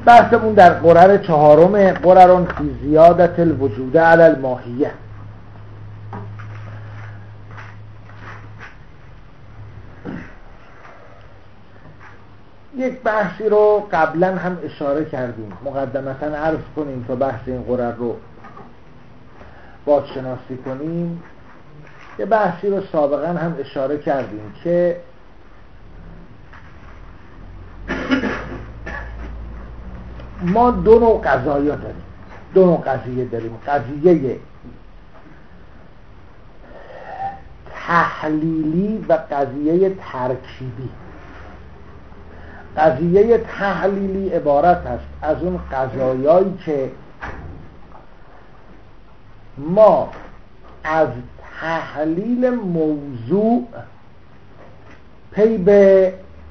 بحثمون در قرر چهارم، قررون فی زیادت الوجود علی الماهیه. یک بحثی رو قبلا هم اشاره کردیم، مقدمتا عرض کنیم تا بحث این قرر رو بازشناسی کنیم. یه بحثی رو سابقا هم اشاره کردیم که ما دو نوع قضایا داریم، دو نوع قضیه داریم: قضیه تحلیلی و قضیه ترکیبی. قضیه تحلیلی عبارت است از اون قضایایی که ما از تحلیل موضوع پی به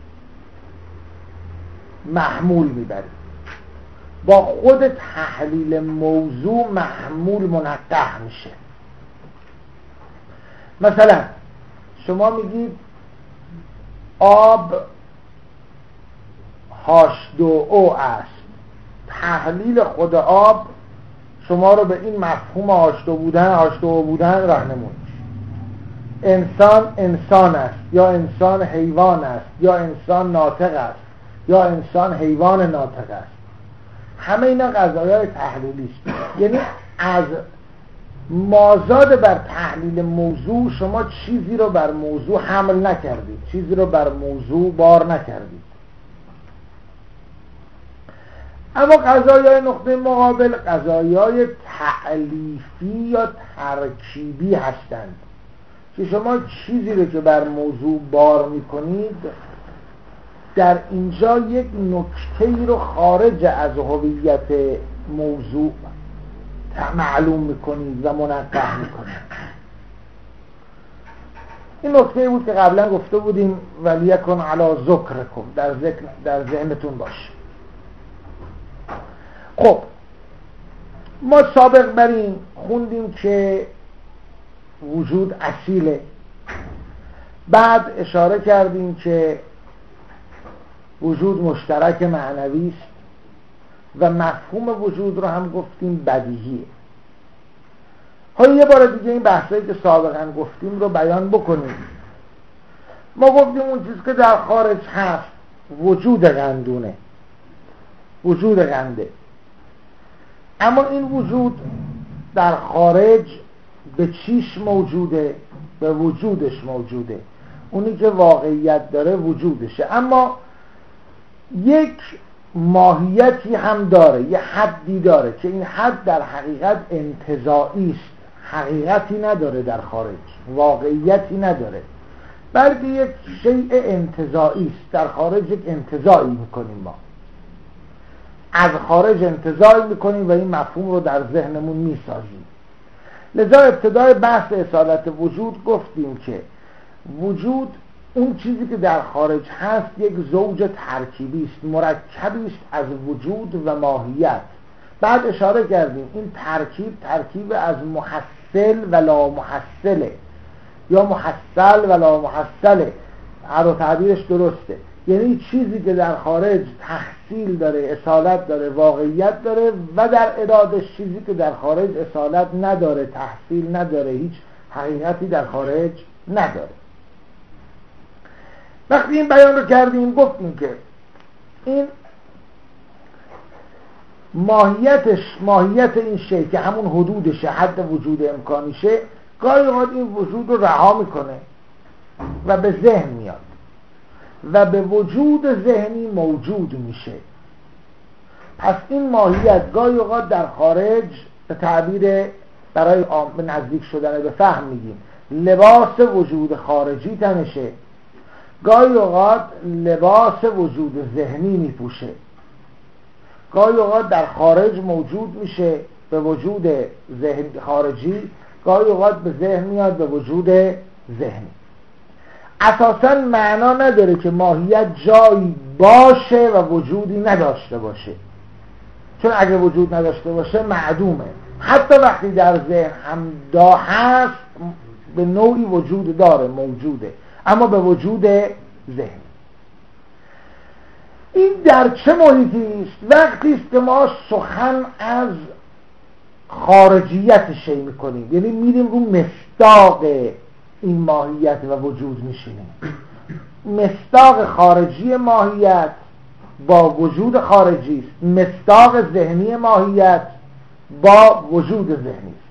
محمول میبریم، با خود تحلیل موضوع محمول منقح میشه. مثلا شما میگید آب H2O است، تحلیل خود آب شما رو به این مفهوم H2O بودن راهنمون میشه. انسان انسان است، یا انسان حیوان است، یا انسان ناطق است، یا انسان حیوان ناطق است. همه اینا قضایای تحلیلی است. یعنی از مازاد بر تحلیل موضوع شما چیزی رو بر موضوع حمل نکردید، چیزی رو بر موضوع بار نکردید. اما قضایای نقطه مقابل قضایای تألیفی یا ترکیبی هستند که شما چیزی رو که بر موضوع بار میکنید در اینجا یک نکته‌ای رو خارج از هویت موضوع معلوم میکنید و منقح میکنید. این نکته بود که قبلا گفته بودیم ولیکن علی ذکرکم، در ذهنتون باشه. خب ما سابق بر این خوندیم که وجود اصیله، بعد اشاره کردیم که وجود مشترک معنوی است و مفهوم وجود رو هم گفتیم بدیهیه. حالا یه بار دیگه این بحثایی که سابقا گفتیم رو بیان بکنیم. ما گفتیم اون چیز که در خارج هست وجود قندونه، وجود قنده، اما این وجود در خارج به چیش موجوده؟ به وجودش موجوده. اونی که واقعیت داره وجودشه، اما یک ماهیتی هم داره، یه حدی داره که این حد در حقیقت انتزاعی است، حقیقتی نداره، در خارج واقعیتی نداره، بلکه یک شیء انتزاعی است. در خارج یک انتزاعی میکنیم، ما از خارج انتزاعی میکنیم و این مفهوم رو در ذهنمون میسازیم. لذا ابتدای بحث اصالت وجود گفتیم که وجود اون چیزی که در خارج هست یک زوج ترکیبی است، مرکبی است از وجود و ماهیت. بعد اشاره کردیم این ترکیب از محصل و لا محصله، یا محصل و لا محصله، هر تعبیرش درسته. یعنی چیزی که در خارج تحصیل داره، اصالت داره، واقعیت داره، و در ارادش چیزی که در خارج اصالت نداره، تحصیل نداره، هیچ حقیقتی در خارج نداره. وقتی این بیان رو کردیم گفتیم که این ماهیت این شیء که همون حدودشه، حد وجود امکانیشه، گاهی اوقات این وجود رو رها میکنه و به ذهن میاد و به وجود ذهنی موجود میشه. پس این ماهیت گاهی اوقات در خارج به تعبیر برای نزدیک شدن به فهم میگیم لباس وجود خارجی تنشه، گاهی اوقات لباس وجود ذهنی میپوشه. گاهی اوقات در خارج موجود میشه به وجود ذهن خارجی، گاهی اوقات به ذهن میاد به وجود ذهنی. اساساً معنا نداره که ماهیت جایی باشه و وجودی نداشته باشه، چون اگه وجود نداشته باشه معدومه. حتی وقتی در ذهن هم هست به نوعی وجود داره، موجوده، اما به وجود ذهن. این در چه محیطی است؟ وقتی است که ما سخن از خارجیت شی میکنیم، یعنی میریم رو مصداق این ماهیت و وجود میشینیم. مصداق خارجی ماهیت با وجود خارجی است، مصداق ذهنی ماهیت با وجود ذهنی است.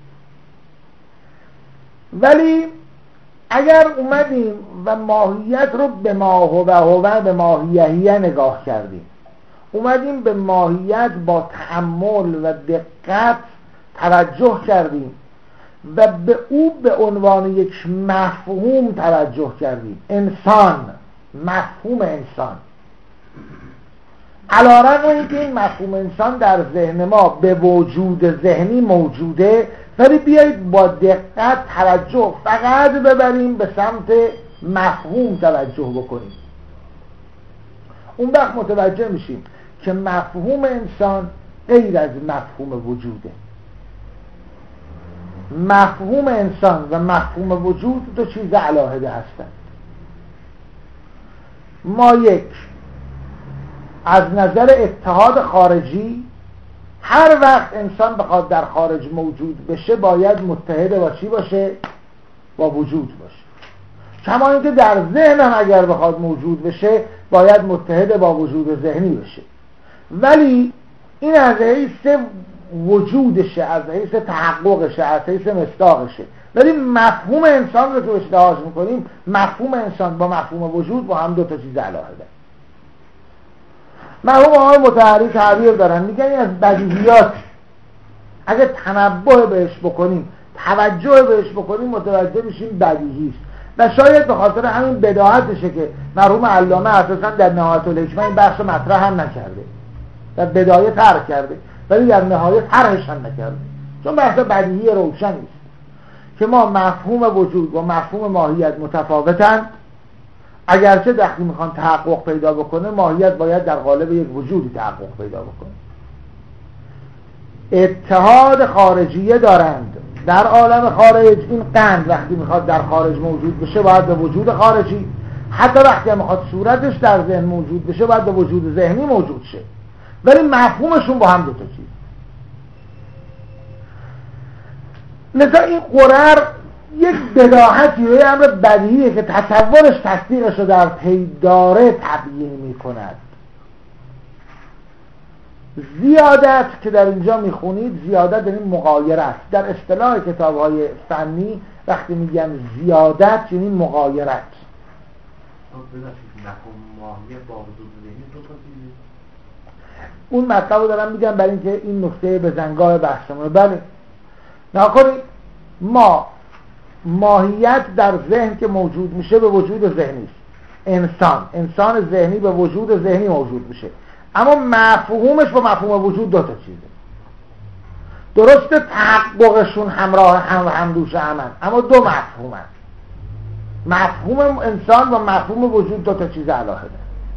ولی اگر اومدیم و ماهیت رو به ما هو به ماهیهیه نگاه کردیم، اومدیم به ماهیت با تأمل و دقت توجه کردیم و به او به عنوان یک مفهوم توجه کردیم، انسان، مفهوم انسان، علی‌رغم اینکه این مفهوم انسان در ذهن ما به وجود ذهنی موجوده، ولی بیایید با دقت توجه فقط ببریم به سمت مفهوم توجه بکنیم. اون وقت متوجه میشیم که مفهوم انسان غیر از مفهوم وجوده. مفهوم انسان و مفهوم وجود دو چیز علاهده هستند. ما یک از نظر اتحاد خارجی هر وقت انسان بخواد در خارج موجود بشه باید متحد با چی باشه؟ با وجود باشه. کما اینکه در ذهن هم اگر بخواد موجود بشه باید متحد با وجود ذهنی بشه. ولی این از حیث وجودشه، از حیث تحققشه، از حیث مصداقشه. ولی مفهوم انسان رو که اشتراک میکنیم، مفهوم انسان با مفهوم وجود با هم دو تا چیز علاهده. مرحوم آقای مطهری تعبیر دارن، میگن این از بدیهیات اگه تنبه بهش بکنیم، توجه بهش بکنیم، متوجه میشیم بدیهی است. و شاید به خاطر همین بداهتشه که مرحوم علامه اساسا در نهایت الحکمه این بحث مطرح هم نکرده، در بدایه طرح کرده ولی در نهایت طرحش هم نکرده، چون بحث بدیهی روشن است که ما مفهوم وجود و مفهوم ماهیت متفاوتن. اگرچه وقتی میخوان تحقق پیدا بکنه، ماهیت باید در قالب یک وجودی تحقق پیدا بکنه. اتحاد خارجیه دارند در عالم خارج. این قند وقتی میخواد در خارج موجود بشه باید به وجود خارجی، حتی وقتی هم میخواد صورتش در ذهن موجود بشه باید به وجود ذهنی موجود شه، ولی مفهومشون با هم دو تا چیز. لذا این قرر یک بداهتی و یک امر بدیهیه که تصورش تصدیقش رو در پی داره تبیین میکند. زیادت که در اینجا میخونید، زیادت یعنی مغایره است. در اصطلاح کتاب‌های فنی وقتی میگن زیادت یعنی مغایرت. اون مطلب رو دارم میگم برای اینکه این نکته بزنگاه بحثمونه. بله نکنید ما ماهیت در ذهن که موجود میشه به وجود ذهنی است. انسان ذهنی به وجود ذهنی موجود میشه، اما مفهومش با مفهوم وجود دو تا چیزه. درسته تحققشون همراه هم و همدوش همن، اما دو مفهومن. مفهوم انسان و مفهوم وجود دو تا چیز علاهده.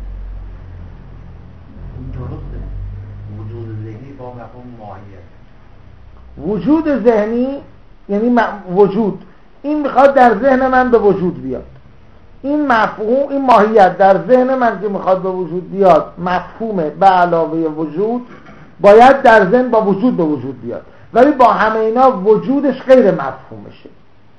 درسته وجود ذهنی با مفهوم ماهیت. وجود ذهنی یعنی وجود، این میخواد در ذهن من به وجود بیاد. این مفهوم، این ماهیت در ذهن من که میخواد به وجود بیاد، مفهوم به علاوه وجود باید در ذهن با وجود به وجود بیاد، ولی با همه اینا وجودش غیر مفهومشه.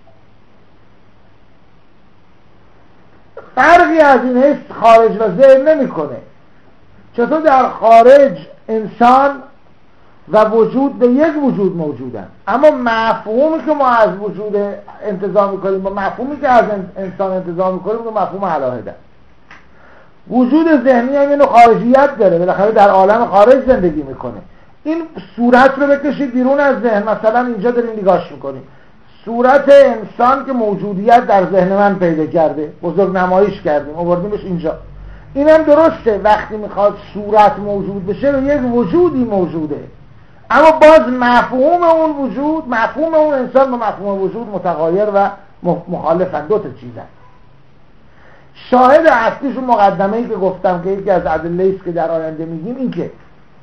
فرقی از این حیث خارج و ذهن نمیکنه. چطور در خارج انسان و وجود به یک وجود موجودن، اما مفهومی که ما از وجود انتزاع میکنیم با مفهومی که از انسان انتزاع میکنیم که مفهوم علاهده. وجود ذهنی هم اینو خارجیت داره، بالاخره در عالم خارج زندگی میکنه. این صورت رو بکشید بیرون از ذهن، مثلا اینجا داریم نگاش میکنیم، صورت انسان که موجودیت در ذهن من پیدا کرده، بزرگ نمایش کردیم آوردیمش اینجا. اینم درسته وقتی میخواد صورت موجود بشه به یک وجودی موجوده، اما باز مفهوم اون وجود، مفهوم اون انسان با مفهوم وجود متغایر و مخالفن، دو تا چیزن. شاهد اصلیش و مقدمه‌ای که گفتم که یکی از ادله‌ای است که در آینده میگیم، این که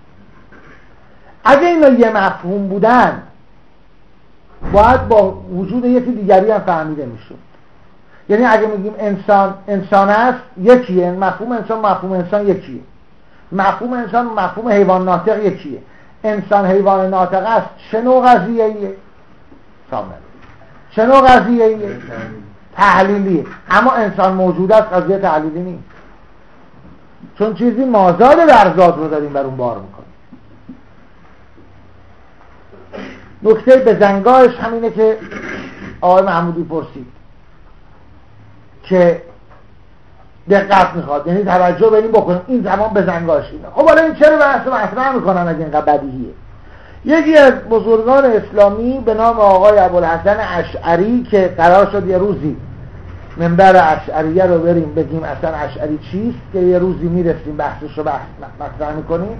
اگه اینا یه مفهوم بودن باید با وجود یکی دیگری هم فهمیده میشد. یعنی اگه میگیم انسان است، یکیه، مفهوم انسان یکیه، مفهوم انسان مفهوم حیوان ناطق یکیه. انسان حیوان ناطق است، چه نوع قضیه‌ایه؟ کامل. چه نوع قضیه‌ایه؟ تحلیلیه. اما انسان موجود است، قضیه تحلیلی نیست، چون چیزی مازاد در ذات رو داریم بر اون بار میکنیم. نکته به زنگاهش همینه که آقای محمودی پرسید که دقت میخواد، یعنی توجه به این بکنیم این زمان به زنگاهش اینه. خب حالا این چرا بحث مطرح میکنن اگه اینقدر بدیهیه؟ یکی از بزرگان اسلامی به نام آقای ابوالحسن اشعری که قرار شد یه روزی منبر اشعریه رو بریم بگیم اصلا اشعری چیست، که یه روزی میرسیم بحثش رو مطرح میکنیم.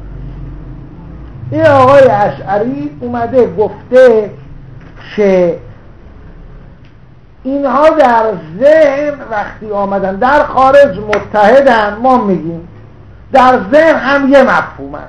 این آقای اشعری اومده گفته که اینها در ذهن وقتی آمدن در خارج متحدن، ما میگیم در ذهن هم یه مفهومن.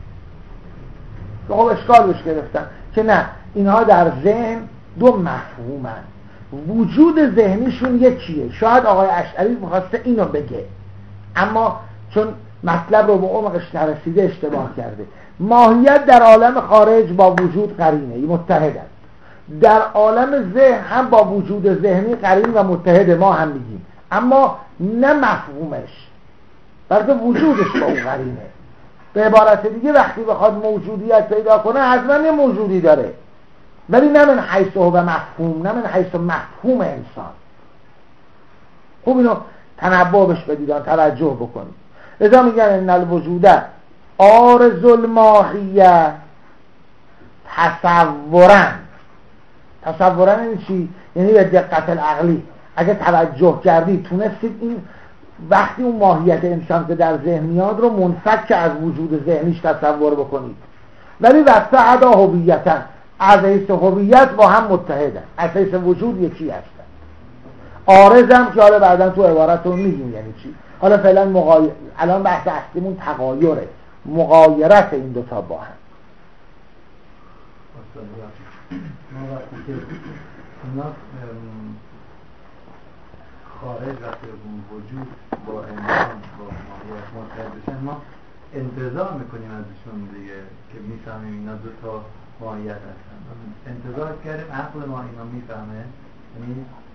خب اشکال بهش گرفتن که نه، اینها در ذهن دو مفهومن، وجود ذهنیشون یکیه. شاید آقای اشعری میخواسته اینو بگه، اما چون مطلب رو به عمقش نرسیده اشتباه کرده. ماهیت در عالم خارج با وجود قرینه، متحدن. در عالم ذهن هم با وجود ذهنی قرین و متحده، ما هم میگیم، اما نه مفهومش، بلکه وجودش با اون قرینه. به عبارت دیگه وقتی بخواد موجودیت پیدا کنه حتما یه موجودی داره، ولی نه من حیث و مفهوم، نه من حیث مفهوم انسان. خوب اینو تنبه بش بدیدن، توجه بکنید. لذا میگن ان الوجود عارض الماهیه تصورن یعنی چی؟ یعنی به دقت العقلی اگه توجه کردید تونستید این وقتی اون ماهیت انسان که در ذهن میاد رو منفک از وجود ذهنیش تصور بکنید. ولی وسط هویتاً، از حیث هویت با هم متحدن، از حیث وجود یکی هستن. عارضم که حالا بعدا تو عبارتون میگیم یعنی چی. حالا فعلا الان بحث اصلیمون تغایره، مغایرت این دوتا با هم. ما وقتی که اینا خارج وقتی وجود با انسان با ماهیت متحد بشن، ما انتظار میکنیم ازشون دیگه که میفهمیم اینا دو تا ماهیت هستن. انتظار کردیم عقل ما اینا میفهمه، یعنی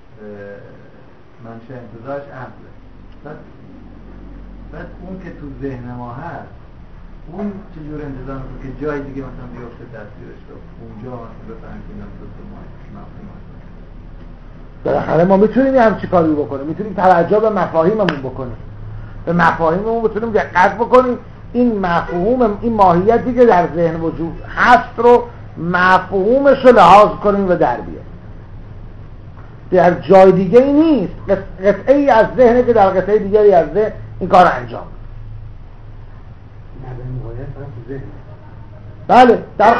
منشه انتظارش عقله. بعد اون که تو ذهن ما هست، اون چجور انتظار میکنه که جای دیگه مثلا بیافته تصویرش رو اونجا بفهمیم که اینا دو تا ماهیت. بالاخره ما میتونیم هم چی کاری بکنیم، میتونیم توجه به مفاهیممون بکنیم، به مفاهیممون بتونیم دقت بکنیم، این مفهوم، این ماهیتی که در ذهن وجود هست رو مفهومش رو لحاظ کنیم و در بیاریم. در جای دیگه ای نیست، قطعه ای از ذهنه که در قطعه دیگری از ذهن این کار انجام. بله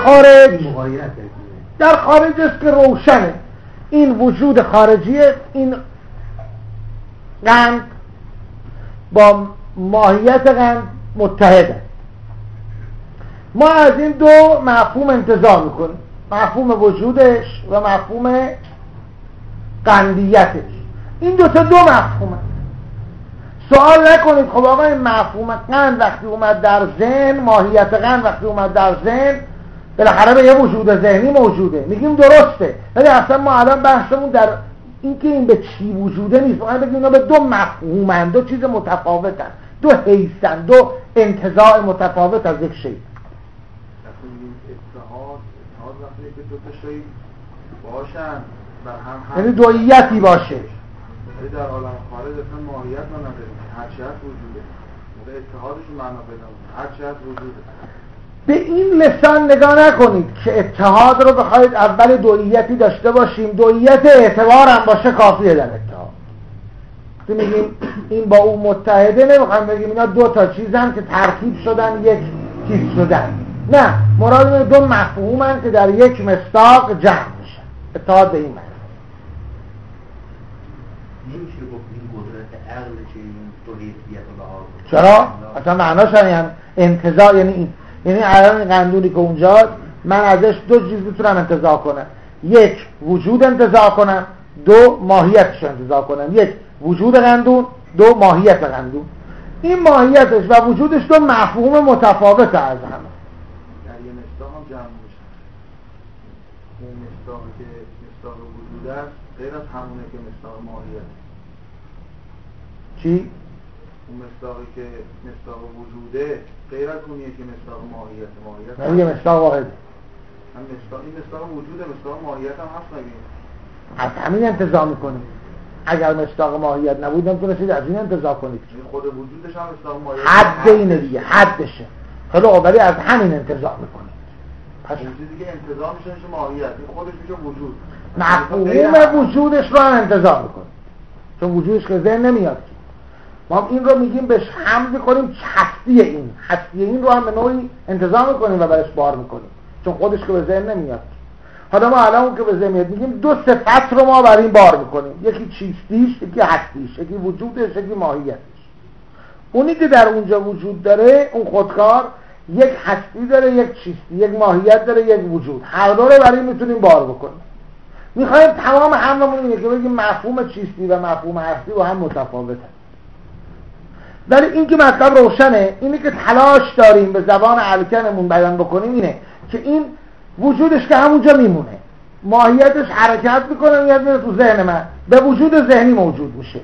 در خارج است که روشنه. این وجود خارجیه، این قند با ماهیت قند متحده. ما از این دو مفهوم انتظار میکنیم، مفهوم وجودش و مفهوم قندیتش. این دو مفهومه. سوال نکنید خب آقا این مفهوم قند وقتی اومد در ذهن، ماهیت قند وقتی اومد در ذهن، بالاخره به یه وجود ذهنی موجوده. میگیم درسته، ولی اصلا ما الان بحثمون در این که این به چی وجوده نیست، ما بگیم اینا به دو مفهومن، دو چیز متفاوتن، دو حیثن، دو انتزاع متفاوت از یک شی. اتحاد وقتی که دو تا شی باشن بر هم یعنی دوییتی باشه. ولی در عالم خارج اصلا ماهیت ما نداریم، هر چی هست وجوده. اتحادشون معنا پیدا می‌کنه، هر چی هست وجوده. به این لسان نگاه نکنید که اتحاد رو بخواید اول دوییتی داشته باشیم، دوییت اعتبار هم باشه کافیه در اتحاد. تو میگیم این با اون متحده، نمیخوایم بگیم اینا دو تا چیزن که ترکیب شدن یک چیز شدن. نه، مراد دو مفهومن که در یک مصداق جمع میشن. اتحاد به این معنی. نمیشه گفت این قدرت عقل چه این توحیدیت رو چرا؟ اصلا معناش یعنی انتزاع، یعنی الان قندونی که اونجا من ازش دو چیز میتونم انتزاع کنم، یک وجود انتزاع کنم، دو ماهیتش انتزاع کنم. یک وجود قندون، دو ماهیت قندون. این ماهیتش و وجودش دو مفهوم متفاوت از همه. در یه مصداق هم جمع میشه. اون مصداقی که مصداق وجود است غیر از همونه که مصداق ماهیت. چی؟ اون مصداقی که مصداق وجوده غیر از اونیه که مصداق ماهیت. نه یه مصداق واحد. این مصداق وجوده، مصداق ماهیت هم هست نگیم. از همین انتزاع میکنیم. اگر مصداق ماهیت نبود نمیتونستید از این انتزاع کنید. خود وجودش هم مصداق ماهیت حد اینه دیگه، حدشه. خیلی ولی از همین انتزاع میکنید. پس این چیزی که انتزاع میشه ماهیت، این خودش میشه وجود. مفهوم وجودش رو هم انتزاع میکنید. چون وجودش که ذهن نمیاد. ما این رو میگیم بهش حمل میکنیم هستی این رو هم به نوعی انتزاع میکنیم و برش بار میکنیم. چون خودش که به ذهن نمیاد. حالا ما الان اون که به ذهن میاد میگیم دو صفت رو ما بر این بار میکنیم. یکی چیستیش، یکی هستیش، یکی وجودش، یکی ماهیتش. اونی که در اونجا وجود داره، اون خودکار، یک هستی داره، یک چیستی، یک ماهیت داره، یک وجود. هر دو رو بر این میتونیم بار بکنیم. میخوایم تمام هممون اینه که بگیم مفهوم چیستی و مفهوم هستی با هم متفاوتن. ولی این که مطلب روشنه، اینی که تلاش داریم به زبان الکنمون بیان بکنیم اینه که این وجودش که همونجا میمونه، ماهیتش حرکت میکنه، میاد تو ذهن من، به وجود ذهنی موجود میشه.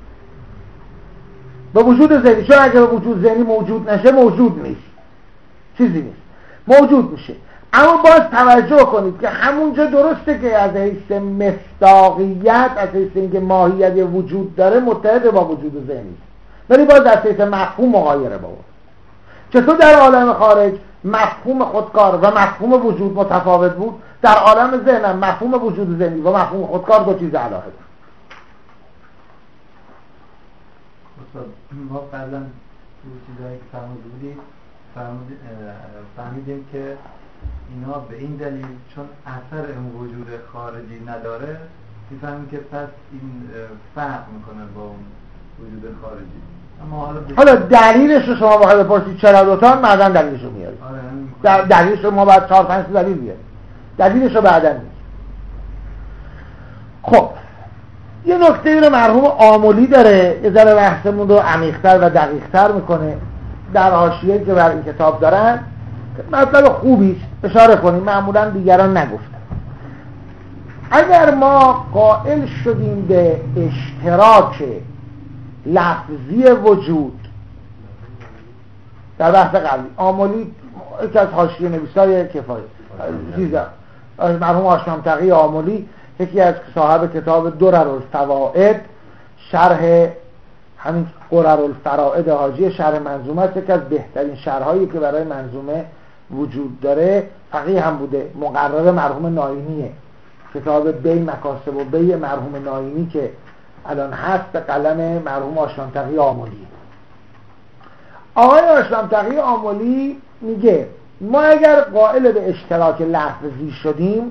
به وجود ذهنی، چون اگر به وجود ذهنی موجود نشه موجود نیست، چیزی نیست، موجود میشه. اما باز توجه کنید که همونجا درسته که از حیث مصداقیت، از حیث اینکه ماهیت وجود داره متحد با وجود ذهنی، ولی باز از حیث مفهوم مغایره با اون. چطور در عالم خارج مفهوم خودکار و مفهوم وجود متفاوت بود، در عالم ذهنم مفهوم وجود ذهنی و مفهوم خودکار دو چیز علاقه بود. ما قبلا تو چیزایی که فهمیدیم که اینا به این دلیل چون اثر این وجود خارجی نداره میفهمیم که پس این فرق میکنه با اون وجود خارجی. حالا دلیلش رو شما باید بپرسید چرا دوتا بعداً دلیلش رو میارید. دلیلش رو ما باید 4-5 دلیل بیاریم. دلیلش رو بعداً میاریم. خب یه نکته ای رو مرحوم آملی داره، یه ذره بحثمون رو عمیق‌تر و دقیق‌تر میکنه در حاشیه‌ای که بر این کتاب دارن. مطلب خوبی اشاره کنیم، معمولاً دیگران نگفتن. اگر ما قائل شدیم به اشتراک لفظی وجود در بحث قبلی، آملی یکی از حاشیه نویسای کفایه مرحوم هاشم تقی آملی، یکی از صاحب کتاب دررالفوائد، شرح همین قررالفرائد حاجی شرح منظومه است، یکی از بهترین شرحایی که برای منظومه وجود داره. فقیه هم بوده، مقرر مرحوم ناینیه. کتاب بی مکاسب و بی مرحوم ناینی که الان هست به قلم مرحوم هاشم تقی آملی. آقای هاشم تقی آملی میگه ما اگر قائل به اشتراک لفظی شدیم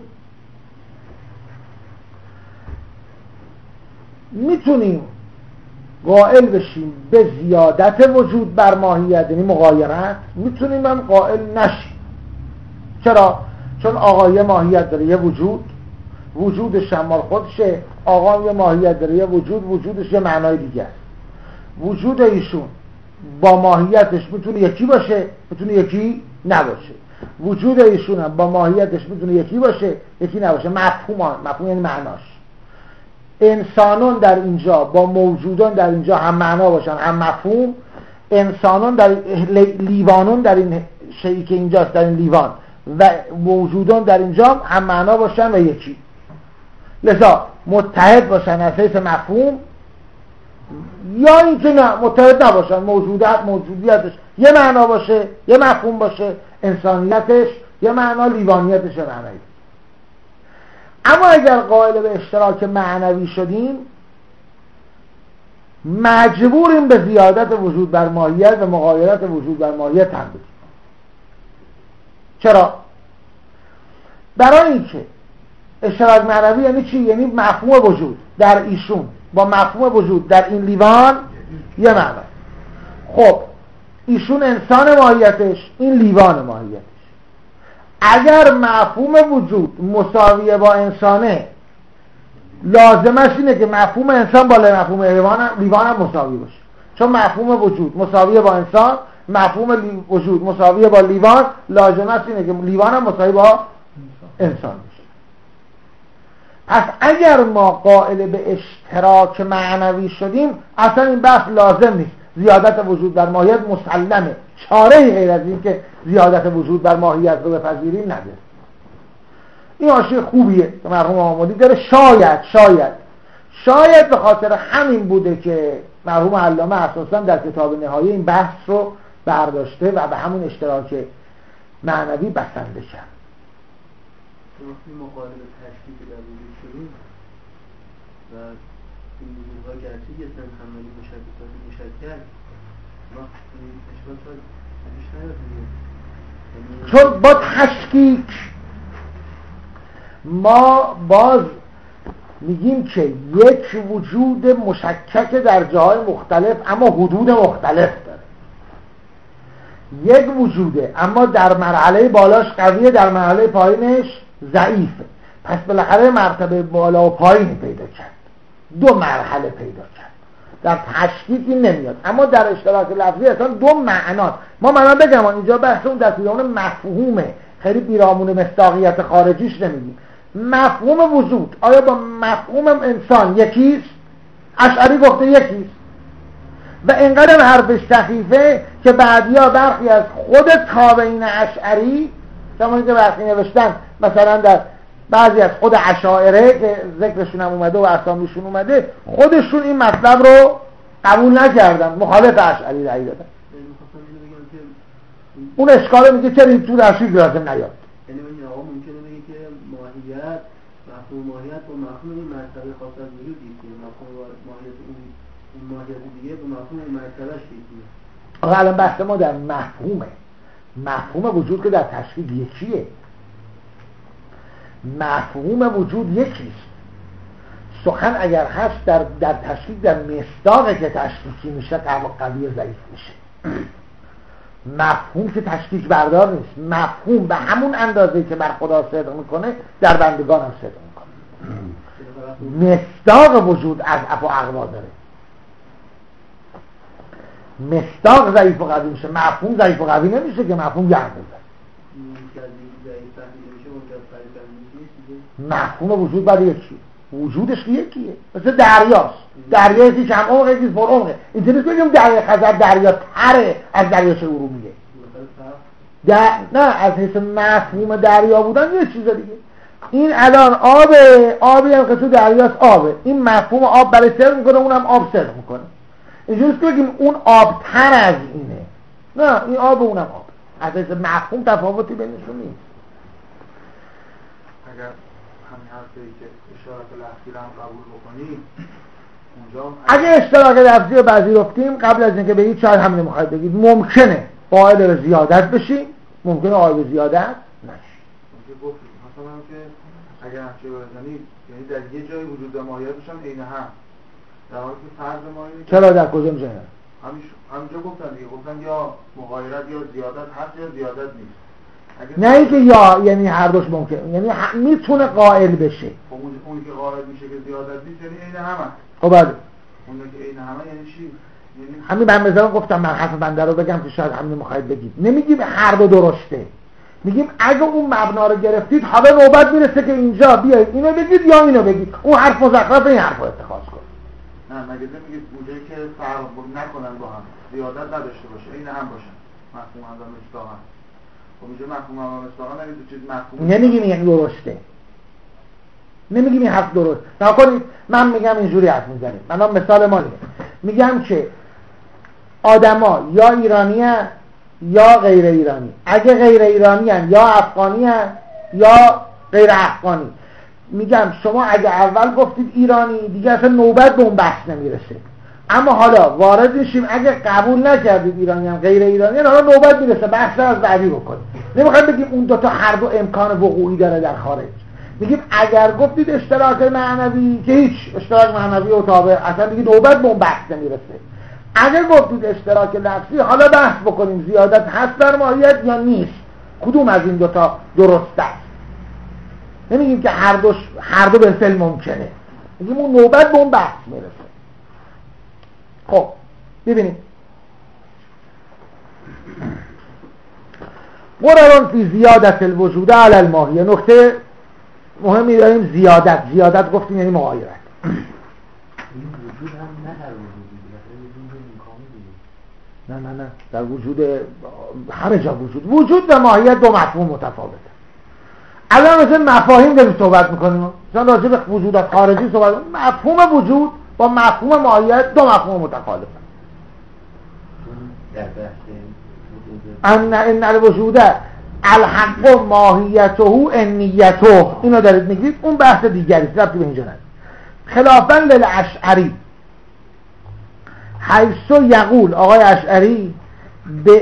میتونیم قائل بشیم به زیادت وجود بر ماهیت، یعنی مغایرت، میتونیم هم قائل نشیم. چرا؟ چون آقا یه ماهیت داره، یه وجود شمال خودشه، آقا یه ماهیت داره، یه وجودش یه معنای دیگه است. وجود ایشون با ماهیتش میتونه یکی باشه، میتونه یکی نباشه. وجود ایشون هم با ماهیتش میتونه یکی باشه، یکی نباشه. مفهوم یعنی معناش. انسانان در اینجا با موجودان در اینجا هم معنا باشن هم مفهوم. انسانان در لیوانان در این شیئی که اینجاست، در این لیوان، و موجودان در اینجا هم معنا باشن و یکی، لذا متحد باشن از حیث مفهوم، یا اینکه نه متحد نباشن، موجودیتش یه معنا باشه، یه مفهوم باشه، انسانیتش یه معنا، لیوانیتش یه معنایی. اما اگر قائل به اشتراک معنوی شدیم مجبوریم به زیادت وجود بر ماهیت و مغایرت وجود بر ماهیت هم بدیم. چرا؟ برای اینکه اشتراک معنوی یعنی چی؟ یعنی مفهوم وجود در ایشون با مفهوم وجود در این لیوان یه معنا. خب ایشون انسان ماهیتش، این لیوان ماهیتش. اگر مفهوم وجود مساویه با انسانه، لازمش اینه که مفهوم انسان با مفهوم لیوان هم مساوی باشه. چون مفهوم وجود مساویه با انسان، مفهوم وجود مساویه با لیوان، لازم است اینه که لیوان هم مساوی با انسان میشه. پس اگر ما قائل به اشتراک معنوی شدیم اصلا این بحث لازم نیست، زیادت وجود بر ماهیت مسلمه، چاره‌ای غیر از این که زیادت وجود بر ماهیت رو بپذیریم نداره. این حاشیه خوبیه که مرحوم آمدی داره. شاید به خاطر همین بوده که مرحوم علامه اساسا در کتاب نهایی این بحث رو برداشته و به همون اشتراک معنوی بسنده کرد. این مقالب تشکیل در وجود شدیم و این وجودها گرچه یه سن همالی مشکل ما این اشباط ها بیشتر چون با تشکیک ما باز میگیم که یک وجود مشکک در جاهای مختلف اما حدود مختلف داره، یک وجوده اما در مرحله بالاش قویه، در مرحله پایینش ضعیفه. پس بالاخره مرتبه بالا و پایین پیدا کرد، دو مرحله پیدا کرد. در تشکیکی نمیاد، اما در اشتراک لفظی اصلا دو معنا. ما بگم اینجا بحثمون در اون مفهومه، خیلی بیرامون مصداقیت خارجیش نمیگیم. مفهوم وجود آیا با مفهوم انسان یکیست؟ اشعری گفته یکیست و اینقدر حرفش سخیفه که بعدیا برخی از خود تابعین اشعری زمانی که برخی نوشتن مثلا در بعضی از خود اشاعره که ذکرشون هم اومده و اسامیشون اومده، خودشون این مطلب رو قبول نکردن، مخالف اشعری رأی دادن. اون اشکال میگه چرا این تو اشعری لازم نیاد. یعنی ممکنه بگه که ماهیت مفهوم ماهیت با مفهوم این مرتبه خاص از وجود یکیه، مفهوم ماهیت اون ماهیت دیگه با مفهوم اون مرتبهش یکیه. آقا الان بحث ما در مفهوم وجود که در تشکیل یکیه. مفهوم وجود یکیست. سخن اگر هست در تشکیل در مصداقه که تشکیکی میشه قوی ضعیف میشه. مفهوم که تشکیک بردار نیست، مفهوم به همون اندازه‌ای که بر خدا صدق میکنه در بندگان هم صدق میکنه. مصداق وجود از اف و اقوا داره، مصداق ضعیف و قوی میشه، مفهوم ضعیف و قوی نمیشه که مفهوم گرد بزن. مفهوم وجود بعد یکیه، وجودش یکیه، مثل دریاست که هم عمقه یکیز پر عمقه. اینطوری نیست بگیم دریای خزر دریا تره از دریاچه ارومیه، نه از حیث مفهوم دریا بودن یه چیز دیگه. این الان آبی هم که تو دریاست آبه، این مفهوم آب برای صدق میکنه، اونم آب صدق میکنه. اینجوریست که بگیم اون آب تر از اینه، نه این آب اونم آب، از حیث مفهوم تفاوتی بینشون نیست. اگر همین حرفی که اشتراک لفظی رو هم قبول بکنیم اونجا اگه اشتراک لفظی رو پذیرفتیم قبل از اینکه بگید شاید همین میخواید بگید ممکنه قائل به زیادت بشیم، ممکنه قائل به زیادت نشیم. مثلا که اگر همچه بزنید یعنی در یه جای وجود و ماهیتش هم عین هم، در حالی که فرض ماهیت چرا در کجا میشه؟ همینجا گفتن یا مغایرت یا زیادت هست یا زیادت نیست. نه اینکه یا یعنی هر دوش ممکن، یعنی میتونه قائل بشه. اونی که قائل میشه که زیادت نیست یعنی عین همه. خب بله. اونی که عین همه یعنی چی؟ یعنی همین من مثلا گفتم من حرف بنده رو بگم که شاید همین میخواید بگید. نمیگیم هر دو درسته. میگیم اگه اون مبنا رو گرفتید حالا نوبت میرسه که اینجا بیایید اینو بگید یا اینو بگید. اون حرف مزخرف این حرفو اتخاذ کنید. نه مگه نمیگید اونجایی که فرق نکنن با هم، زیادت نداشته باشه، عین هم باشن. مفهوم هم مستقیم. خب اینجا مفهوم هم مستقیم نگید چیز مفهوم. نمیگیم این درسته. نمیگیم این حرف درست. نکنید من میگم اینجوری حرف میزنیم. من مثال ما میگم که آدما یا ایرانی هن یا غیر ایرانی. اگه غیر ایرانی هن یا افغانی هن یا غیر افغانی. میگم شما اگه اول گفتید ایرانی دیگه اصلا نوبت به اون بحث نمیرسه. اما حالا وارد میشیم اگه قبول نکردید ایرانی هم غیر ایرانی هن، حالا نوبت میرسه بحث از بعدی بکنیم. نمیخوایم بگیم اون دوتا هر دو امکان وقوعی داره در خارج. میگیم اگر گفتید اشتراک معنوی که هیچ اشتراک معنوی و تابع اصلا دیگه نوبت به اون بحث نمیرسه. اگر گفتید اشتراک لفظی حالا بحث بکنیم زیادت هست در ماهیت یا نیست، کدوم از این دوتا درست است. نمیگیم که هر دو به فعل ممکنه، میگیم اون نوبت به اون بحث میرسه. خب ببینید قرارون فی زیادت الوجود علی الماهیه. نکته مهمی داریم، زیادت گفتیم یعنی مغایرت. این وجود هم نه هر وجودی دیگه، نه در وجود همه جا وجود و ماهیت دو مفهوم متفاوته. الان مثل مفاهیم داریم صحبت میکنیم، مثلا راجع به وجود خارجی صحبت میکنیم، مفهوم وجود با مفهوم ماهیت دو مفهوم متخالفه. ان الوجود الحق ماهیته انیته، اینو دارید میگید، اون بحث دیگری ربطی به اینجا نداره. خلافاً للاشعری حیث یقول، آقای اشعری به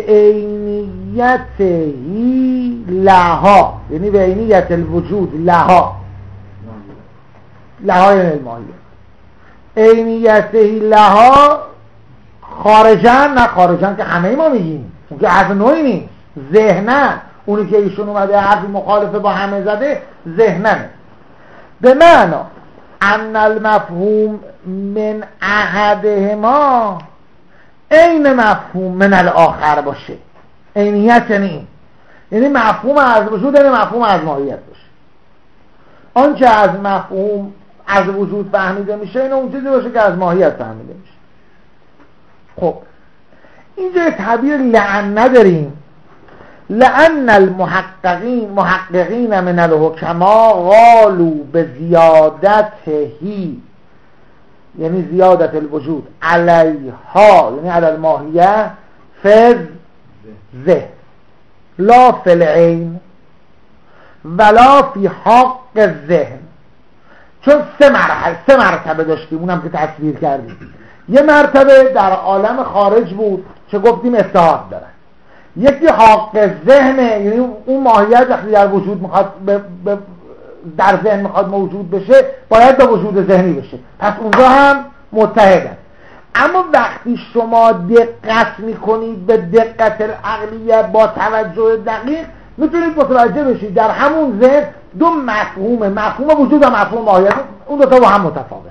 عینیتهی لها، یعنی به عینیت الوجود لها یعنی الماهیه، عینیتهی لها خارجن، نه خارجن که همه ما میگیم، اون که حرف نوعی نیست، ذهنن، اونی که ایشون اومده حرفی مخالفه با همه زده ذهنن، به معنا ان المفهوم من احدهما عین مفهوم من الاخر باشه. عینیت یعنی مفهوم از وجود یعنی مفهوم از ماهیت باشه. آنچه از مفهوم از وجود فهمیده میشه اینه اون چیزی باشه که از ماهیت فهمیده میشه. خب اینجا تعبیر لعن نداریم. لأن المحققین من الحکما قالوا به زیادتهی، یعنی زیادت الوجود علیها یعنی علی الماهیه، فز ذهن لا فی العین ولا فی حق الذهن. چون سه مرتبه داشتیم، اونم که تصویر کردیم. یه مرتبه در عالم خارج بود که گفتیم اتحاد دارن، یکی حق ذهنه، یعنی اون ماهیت وقتی در وجود میخواد در ذهن میخواد موجود بشه باید به وجود ذهنی بشه، پس اونجا هم متحدن. اما وقتی شما دقت میکنید به دقت العقلیه با توجه دقیق میتونید متوجه بشید در همون ذهن دو مفهوم وجود و مفهوم ماهیت، اون دو تا با هم متفاوته.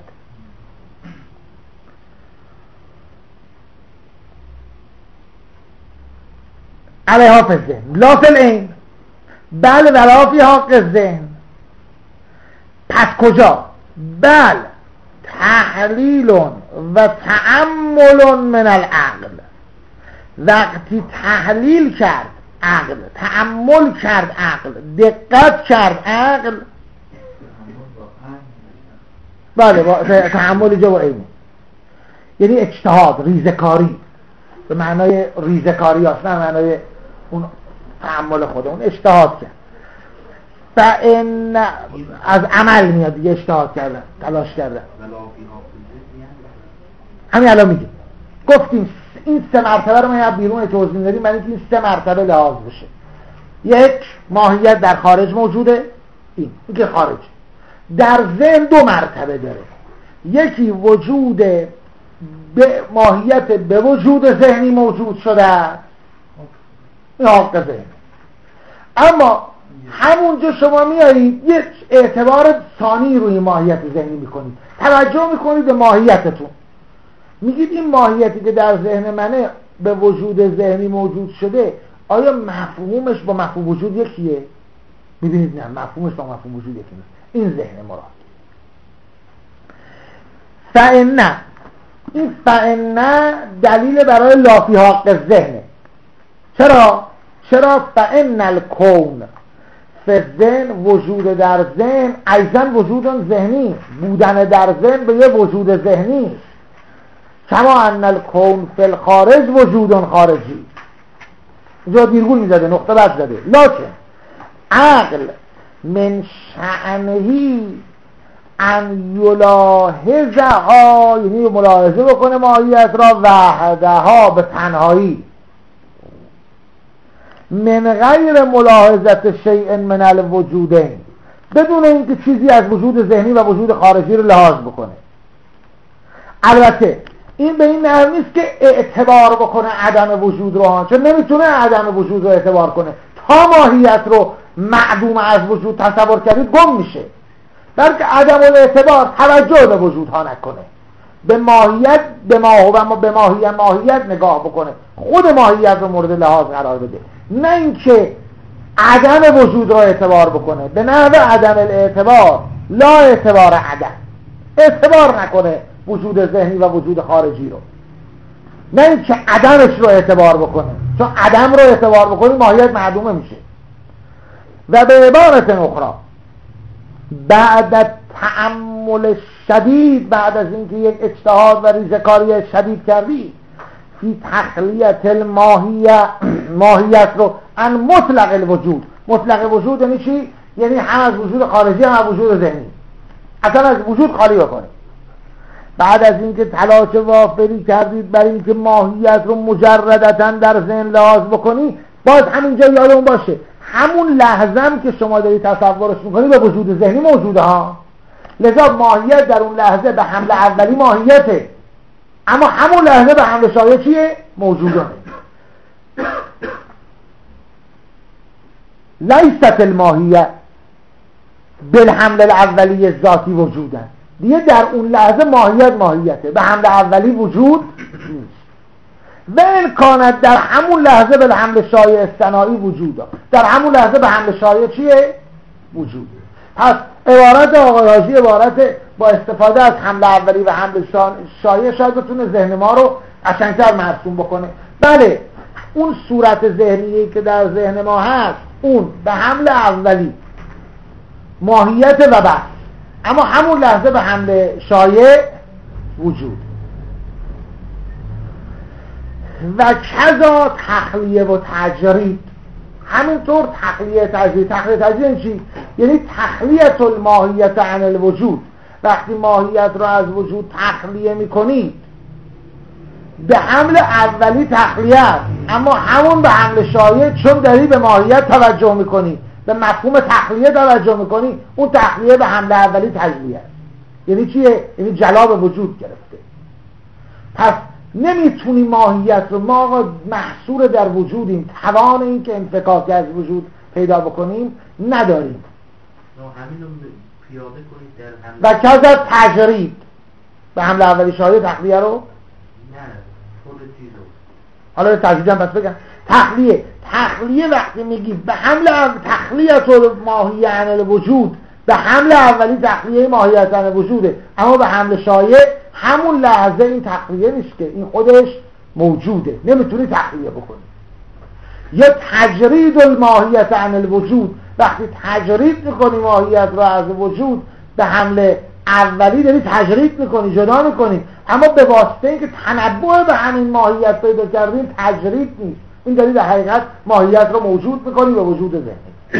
علیها فی الذهن لا فی العین، بل ولا فی حق الذهن. پس کجا؟ بل تحلیل و تأمل من العقل. وقتی تحلیل کرد عقل، تأمل کرد عقل، دقت کرد عقل، بله با تأمل جا و عینه، یعنی اجتهاد، ریزکاری، به معنای ریزکاری هست، نه معنای اون تأمل خود، اون اجتهاد کرد. فإن از عمل میاد دیگه، اجتهاد کردن، تلاش کردن. همین الان میگه، گفتیم این سه مرتبه رو ما یه بیرون توضیح دادیم برای اینکه این سه مرتبه لحاظ بشه. یک، ماهیت در خارج موجوده، این که خارج. در ذهن دو مرتبه داره، یکی وجود ماهیت به وجود ذهنی موجود شده، این حق ذهن. اما همونجا شما میایید یک اعتبار ثانی روی ماهیت ذهنی میکنید، توجه میکنید به ماهیتتون، میگید این ماهیتی که در ذهن منه به وجود ذهنی موجود شده، آیا مفهومش با مفهوم وجود یکیه؟ میبینید نه، مفهومش با مفهوم وجود یکی نیست. این ذهن مراد. فإن، این فإن دلیل برای لا فی حق الذهن. چرا فإن الکون فی الذهن، وجود در ذهن ایضا وجود ذهنی، بودن در ذهن به یه وجود ذهنی، کما ان الکون فی الخارج وجود خارجی. اینجا ویرگول میزده، نقطه بعد زده. لکن عقل من شأنهی ان یلاحظها، یعنی ملاحظه بکنه ماهیت را وحدها، به تنهایی، من غیر ملاحظت شیء من الوجودین، بدون اینکه چیزی از وجود ذهنی و وجود خارجی رو لحاظ بکنه. البته این به این معنی نیست که اعتبار بکنه عدم وجود رو، چون نمیتونه عدم وجود رو اعتبار کنه. تا ماهیت رو معدوم از وجود تصور کردید گم میشه، بلکه عدم الاعتبار توجه به وجود ها نکنه، به ماهیت به ماهیت نگاه بکنه، خود ماهیت رو مورد لحاظ قرار بده، نه اینکه عدم وجود رو اعتبار بکنه. به نحو عدم الاعتبار، لا اعتبار عدم، اعتبار نکنه وجود ذهنی و وجود خارجی رو، نه اینکه عدمش رو اعتبار بکنه، چون عدم رو اعتبار بکنی ماهیت معدومه میشه. و به عبارت اخرى بعد تأمل شدید، بعد از اینکه یک اجتهاد و ریزه‌کاری شدید کردی فی تخلیت ماهیت رو ان مطلق الوجود. مطلق وجود یعنی چی؟ یعنی هم از وجود خارجی هم از وجود ذهنی، اصلا از وجود خالی بکنه. بعد از اینکه تلاش وافری کردید برای اینکه ماهیت رو مجردتاً در ذهن لحاظ بکنی، باز همینجا یادمون باشه همون لحظه که شما داری تصورش میکنی به وجود ذهنی موجوده ها، لذا ماهیت در اون لحظه به حمل اولی ماهیته، اما همون لحظه به حمل شایع چیه؟ موجوده. لیست الماهیه بالحمل الاولی ذاتی وجودن، دیگه در اون لحظه ماهیته، به حمل اولی وجود نیست. و امکانت در همون لحظه به حمل شایع استنایی وجود داره، در همون لحظه به حمل شایع چیه؟ وجود. پس عبارت آقای حاجی عبارت با استفاده از حمل اولی و حمل شایع شاید بتونه ذهن ما رو قشنگتر مرسوم بکنه. بله اون صورت ذهنی که در ذهن ما هست اون به حمل اولی ماهیت و بس، اما همون لحظه به حمل شایع وجود. و کذا تخلیه و تجرید، همینطور تخلیه تجرید یعنی چی؟ یعنی تخلیه الماهیت عن الوجود. وقتی ماهیت رو از وجود تخلیه میکنید به حمل اولی تخلیه است، اما همون به حمل شایع چون داری به ماهیت توجه میکنی، به مفهوم تخلیه توجه میکنی، اون تخلیه به حمل اولی تجلیه است. یعنی چیه؟ یعنی جلا به وجود گرفته. پس نمیتونی ماهیت رو، ما آقا محصور در وجودیم، توان این که انفکاک از وجود پیدا بکنیم نداریم. همین رو پیاده کنید و در کذا تجرید، به حمل اولی شایع تخلیه رو نه خود چیزو. حالا تجرید هم پس بگم تخلیه وقتی میگی به حمل تخلیه تو ماهیت عن الوجود، به حمل اولی تخلیه ماهیت عن الوجوده، اما به حمل شایع همون لحظه این تخلیه نیست که این خودش موجوده، نمیتونی تخلیه بکنی. یا تجرید الماهیت عن الوجود، وقتی تجرید میکنی ماهیت رو از وجود به حمل اولی داری تجرید میکنی، جدا میکنی، اما به واسطه اینکه تنبؤ به همین ماهیت پیدا کردیم تجرید نیست، این داری در حقیقت ماهیت رو موجود میکنی به وجود ذهنی.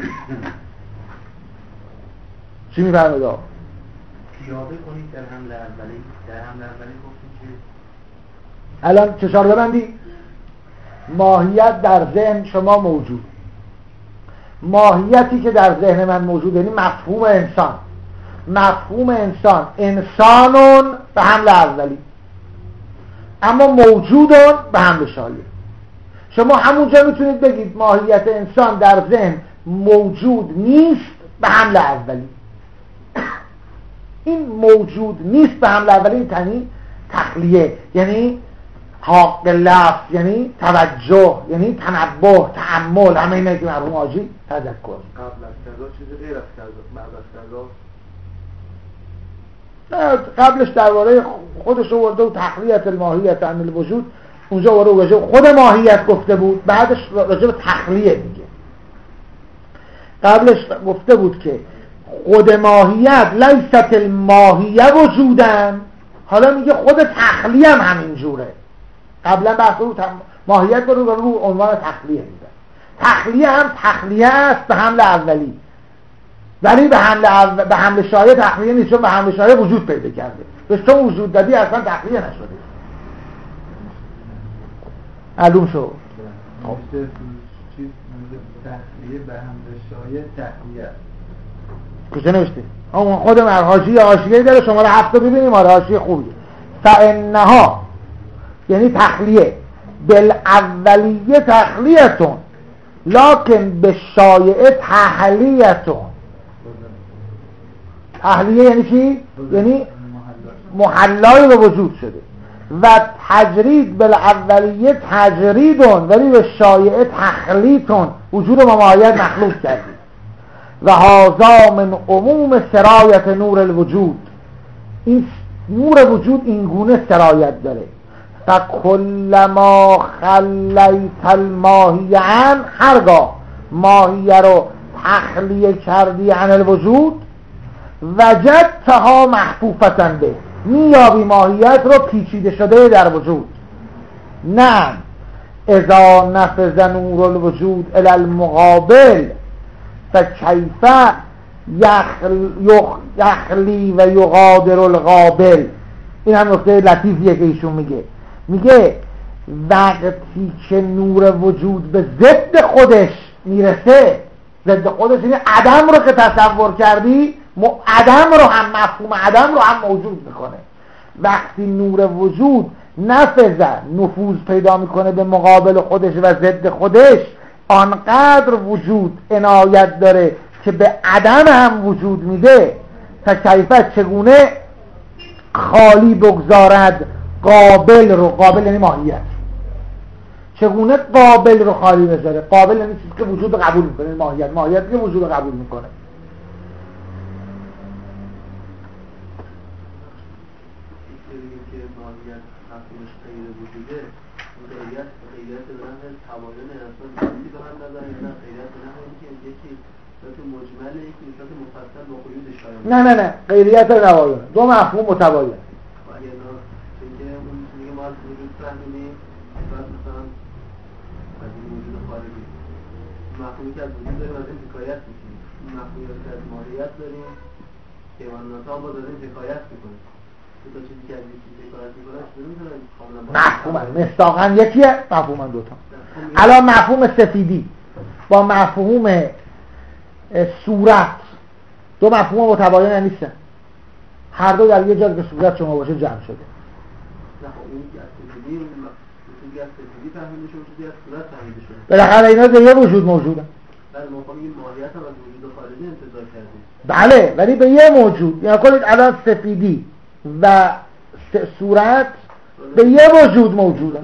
چی میفرمید آقا؟ پیاده کنید در حمل اولی گفتیم که الان چشار ببندی؟ ماهیت در ذهن شما موجود، ماهیتی که در ذهن من موجود یعنی مفهوم انسان انسانون به حمل اولی، اما موجودون به حمل شایع. شما همونجا میتونید بگید ماهیت انسان در ذهن موجود نیست به حمل اولی. این موجود نیست به حمل اولی یعنی تخلیه، یعنی حق لفظ، یعنی توجه، یعنی تنبه، تأمل، همه اینه که مرحوم حاجی تذکر. قبل از کذا چیزی غیر از کذا، بعد از کذا قبلش درباره خودش آورده و تخلیت الماهیت عن الوجود، اونجا آورده خود ماهیت گفته بود، بعدش راجع به تخلیه میگه. قبلش گفته بود که خود ماهیت لیست الماهیه وجودن، حالا میگه خود تخلیه هم همین جوره. قبلا بحث رو ماهیت رو عنوان تخلیه میده. تخلیه هم تخلیه است به حمل اولی، ولی به حمل شایع تخلیه نیست، چون به حمل شایع وجود پیدا کرده، بهش تو وجود دادی اصلا تخلیه نشده. معلوم شد؟ چیز تخلیه به حمل شایع تخلیه کجا نوشته؟ خود مرحاجی حاشیه‌ای داره، شما رو 7 ببینیم، حاشیه خوبیه. فانها یعنی تخلیه بالاولیه تخلیتون لکن به شایعه تحلیتون. تحلیه یعنی چی؟ یعنی محلای به وجود شده و تجرید بالاولیه تجریدون ولی به شایعه تخلیطون وجود با ماهیت مخلوط کردید و هذا من عموم سرایت نور الوجود این نور وجود این گونه سرایت داره فکلما خلیت الماهی عن هرگاه ماهیه رو تخلیه کردی عن الوجود وجدتها محفوفة به میابی ماهیت رو پیچیده شده در وجود نه اذا نفذ نور الوجود الى المقابل فکیف یخلی و یغادر القابل. این هم نکته لطیفیه که ایشون میگه وقتی که نور وجود به ضد خودش میرسه، ضد خودش یعنی عدم رو که تصور کردی عدم رو هم مفهوم عدم رو هم موجود میکنه. وقتی نور وجود نفوذ پیدا میکنه به مقابل خودش و ضد خودش، آنقدر وجود عنایت داره که به عدم هم وجود میده تا کیفیت چگونه خالی بگذارد قابل رو، قابل یعنی ماهیت، چگونه قابل رو خالی بذاره. قابل یعنی چیزی که وجود رو قبول میکنه، ماهیت که وجود رو قبول میکنه. نه غیریت نوایونه، دو مفهوم متباین. مفهومی که از وجود داریم از این حکایت میکنیم، مفهومی که از ماهیت داریم حیوانات هم با داریم حکایت میکنیم. دو تا چیزی که از یکی حکایت میکنن چطور میتونن کاملا مفهومن مصداقاً یکیه، مفهومن دوتا. الان مفهوم سفیدی با مفهوم صورت دو مفهوم متباین نیستن، هر دو در یه جا که صورت شما باشه جمع شده. نه خب اون که از سفیدی چیزی از سفیدی فهمیده شده، چیزی از صورت فهمیده شده. بالاخره اینا در یه وجود موجودن. بله مفهوم این ماهیت هم از وجود خارجی انتزاع کردیم. بله ولی به یه موجود، یعنی کنید الان سفیدی و صورت به یه وجود موجودن.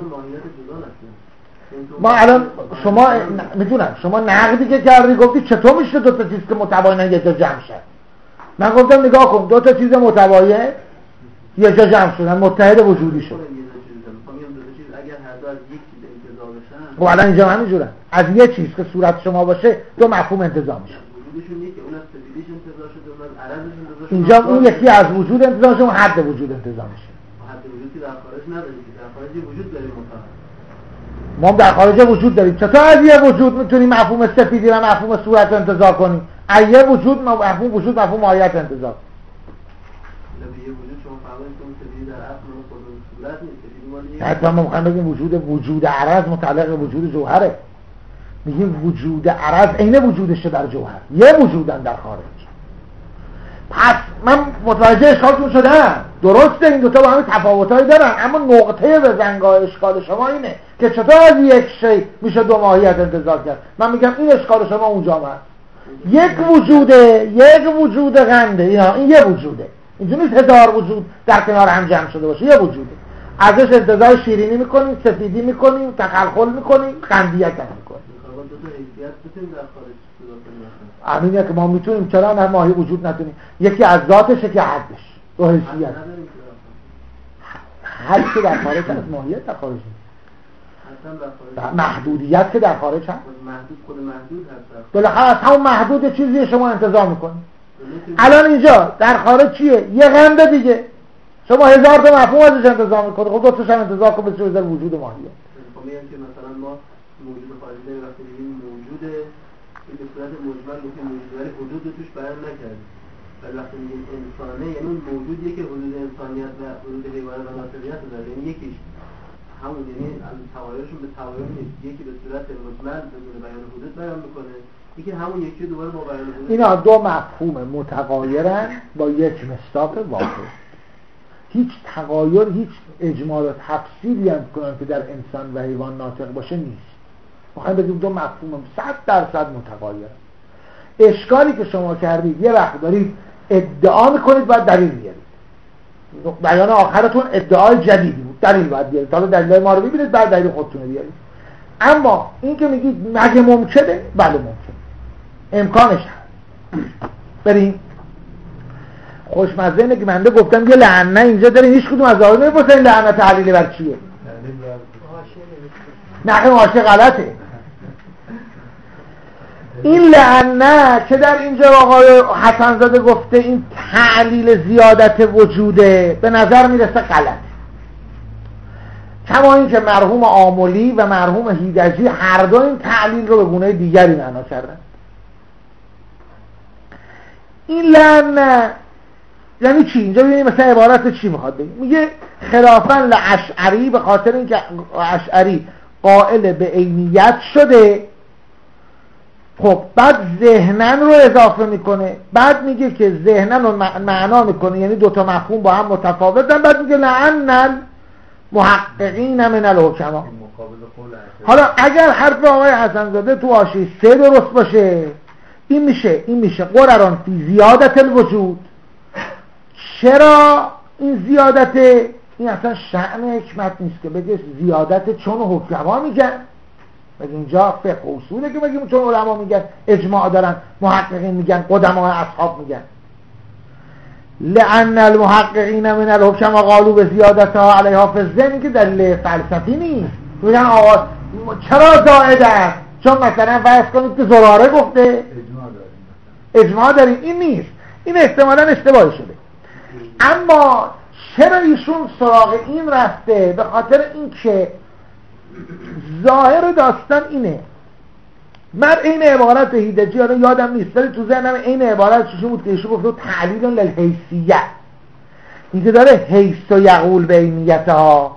ما الان شما میدونم شما نقدی که کردی گفتی چطور میشه دو تا چیز که متباینن یه جا جمع شد. من گفتم نگاه کن دو تا چیز متباین یه جا جمع شدن، متحد وجودی شد. خب الان اینجا همینجوره، از یه چیز که صورت شما باشه دو مفهوم انتزاع میشه. اینجا اون یکی از وجود انتزاع میشه، اون حد وجود انتزاع میشه. حد وجود که در خارج نداریم، در خارج وجود داریم ما هم در خارج وجود داریم. چطور از یه وجود میتونیم مفهوم سفیدی و مفهوم صورت انتزاع کنیم؟ از یه وجود مفهوم وجود مفهوم ماهیت انتزاع. یه وجود شما فهمید که اون سفیدی در اصل خود صورت نیست. حتما ما میخوایم بگیم وجود عرض متعلق به وجود جوهره. میگیم وجود عرض عین وجودشه در جوهر، یه وجودن در خارج. پس من متوجه اشکالتون شدم. درسته این دوتا با همین تفاوتایی دارن، اما نقطه بزنگاه اشکال شما اینه که چطور از یک شی میشه دو ماهیت انتزاع کرد. من میگم این اشکال شما اونجا هست. یک وجود غنده، این یه وجوده. اینجوری نیست هزار وجود در کنار هم جمع شده باشه، یه وجوده. ازش انتزاع شیرینی میکنیم، سفیدی میکنیم، تخلخل میکنیم، قندیت هم میکنیم. همینه که ما میتونیم، چرا نه ماهی وجود نتونیم؟ یکی از ذاتشه که حدش دو حیثیت. حد که در خارج هست، ماهیت در خارج هست. محدودیت که در خارج هست، خود محدود هست. بالاخره از همون محدود چیزی شما انتزاع میکنیم. الان اینجا در خارج چیه؟ یه غنده دیگه. شما هزار تا مفهوم ازش انتزاع میکنه، خب دو تاش هم انتزاع کن به صورت وجود ماهیت. خب میگم که مثلا ما موجود خارجی داریم، وقتی میگیم موجوده به صورت مجمل میگیم موجود، ولی حدود توش بیان نکردیم. ولی وقتی میگیم انسانه یعنی اون موجودیه که حدود انسانیت و حدود حیوانات و ناطقیت داره، یعنی یکیش همون، یعنی تغایرشون به تغایر نیست، یکی به صورت مجمل بدون بیان حدود بیان میکنه، یکی همون یکی دوباره با بیان حدود. اینا دو مفهوم متغایرن با یک مصداق واحد. هیچ تغایر، هیچ اجمال و تفصیلی هم کنن که در انسان و حیوان ناطق باشه نیست. میخوایم بگیم دو مفهوم 100% متغایرن. اشکالی که شما کردید یه وقت دارید ادعا میکنید باید دلیل بیارید، بیان آخرتون ادعای جدیدی بود، دلیل باید بیارید، حالا دلیل ما رو ببینید بعد دلیل خودتون رو بیارید. اما این که میگید مگه ممکنه؟ بله ممکنه، امکانش هست. بریم. خوشمزه اینه که منده گفتم یه لعنه اینجا داره، هیچ کدوم از آقای نمی‌پرسن این لعنه تحلیل بر چیه. نه ماشه غلطه. این لعنه که در اینجا آقای حسن زاده گفته این تعلیل زیادت وجوده، به نظر میرسه غلط. کما این که مرحوم آملی و مرحوم هیدجی هر دو این تعلیل رو به گونه دیگری معنا کردن. این لعنه یعنی چی؟ اینجا ببینیم مثلا عبارت چی میخواد بگه. میگه خلافاً لاشعری، به خاطر اینکه اشعری قائل به عینیت شده. خب بعد ذهنن رو اضافه میکنه، بعد میگه که ذهنن رو معنا میکنه، یعنی دوتا مفهوم با هم متفاوتن. بعد میگه لعن المحققین من الحکما. حالا اگر حرف آقای حسن زاده تو حاشیه 3 درست باشه، این میشه قرران فی زیادت الوجود. چرا این زیادت؟ این اصلا شأن حکمت نیست که بگه زیادت چون حکما میگن. بگه اینجا فقه اصوله که بگیم چون علما میگن، اجماع دارن، محققین میگن، قدماء اصحاب میگن. لأن المحققین من الحکما قالوا به زیادتها علیها فی الذهن، که دلیل فلسفی نیست. میگن آقا چرا زائد است؟ چون مثلا فرض کنید که زراره گفته اجماع داریم. این نیست، این احتمالاً اشتباهی شده. اما چرا ایشون سراغ این رفته؟ به خاطر این که ظاهر داستان اینه. من این عبارت هیدجی حالا یادم نیست ولی تو ذهنم این عبارت چیشون بود که ایشون گفت تعلیل للحیثیت، این که داره حیث و یقول به عینیتها.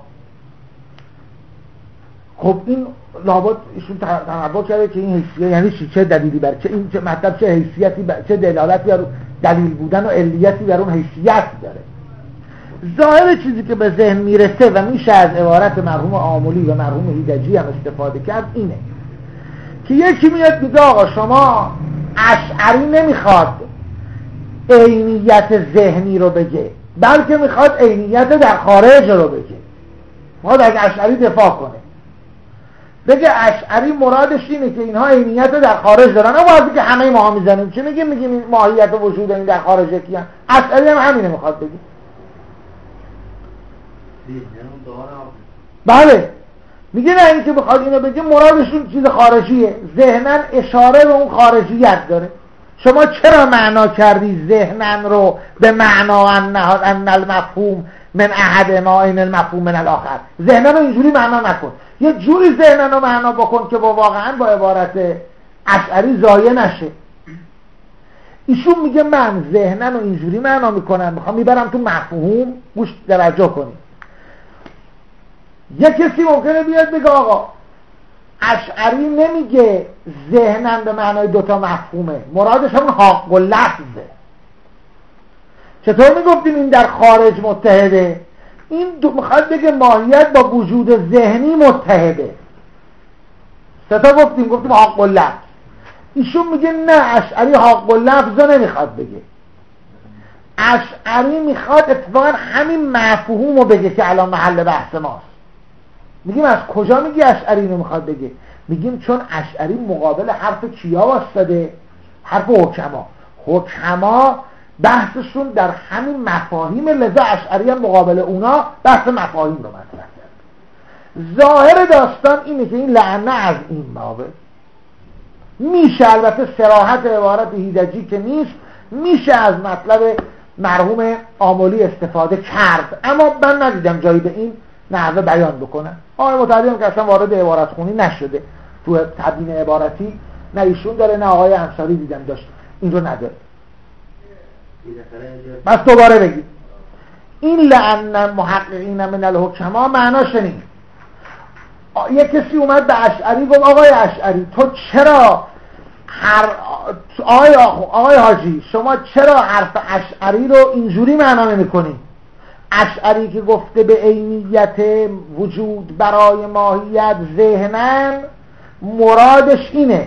خب این لابد ایشون تنبه کرده که این حیثیت یعنی چی، چه دلیلی بر چه این چه مطلب، چه حیثیتی چه دلالتی بر دلیل بودن و علیتی بر اون حیثیت داره. ظاهر چیزی که به ذهن میرسه و میشه از عبارت مرحوم آملی و مرحوم هیدجی هم استفاده کرد اینه که یکی میاد میگه آقا شما اشعری نمیخواد عینیت ذهنی رو بگه، بلکه میخواد عینیت در خارج رو بگه. میخواد از اشعری دفاع کنه، بگه اشعری مرادش اینه که اینها عینیت در خارج دارن. اما وقتی که همه ما میزنیم چه میگیم ماهیت وجود این در خارج کیه؟ اشعری هم همینه میخواد بگه. بله میگه نه، این که بخواد اینو بگه مرادشون چیز خارجیه، ذهنن اشاره به اون خارجیت داره. شما چرا معنا کردی ذهنن رو به معنا ان المفهوم من احد ما این المفهوم من الاخر؟ ذهنن رو اینجوری معنا نکن، یه جوری ذهنن رو معنا بکن که با واقعا با عبارت اشعری ضایع نشه. ایشون میگه من ذهنن رو اینجوری معنا میکنم، میخوام میبرم تو مفهوم. گوش توجه کنید. یک کسی ممکنه بیاد بگه آقا اشعری نمیگه ذهنن به معنای دوتا مفهومه، مرادش همون حق و لفظه. چطور میگفتیم این در خارج متحده؟ این میخواد بگه ماهیت با وجود ذهنی متحده. ستا گفتیم حق و لفظ. ایشون میگه نه، اشعری حق و لفظ رو نمیخواد بگه. اشعری میخواد اتفاقا همین مفهوم رو بگه که الان محل بحث ماست. میگیم از کجا میگی اشعری نمیخواد بگه؟ میگیم چون اشعری مقابل حرف کیا واسطاده؟ حرف حکما. حکما بحثشون در همین مفاهیم، لذا اشعری هم مقابل اونا بحث مفاهیم رو مطرح کرد. ظاهر داستان اینه که این لعنه از این بابه. میشه البته صراحت عبارت هیدجی که نیست، میشه از مطلب مرحوم آملی استفاده کرد، اما من ندیدم جایی به این نحوه بیان بکنن. آقای متعلم که اصلا وارد عبارت خونی نشده تو تبیین عبارتی، نه ایشون داره نه آقای انصاری دیدم داشت، این رو نداره. بس دوباره بگید این لعن محققین من الحکما معناش اینه. یک کسی اومد به اشعری گفت آقای اشعری تو چرا آقای حاجی شما چرا حرف اشعری رو اینجوری معنا نمی‌کنی؟ اشعری که گفته به عینیت وجود برای ماهیت ذهنن، مرادش اینه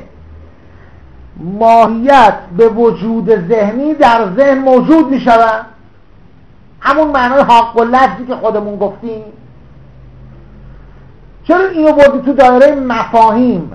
ماهیت به وجود ذهنی در ذهن موجود می شود. همون معنای حق و لفظی که خودمون گفتیم. چرا اینو بردی تو دایره مفاهیم؟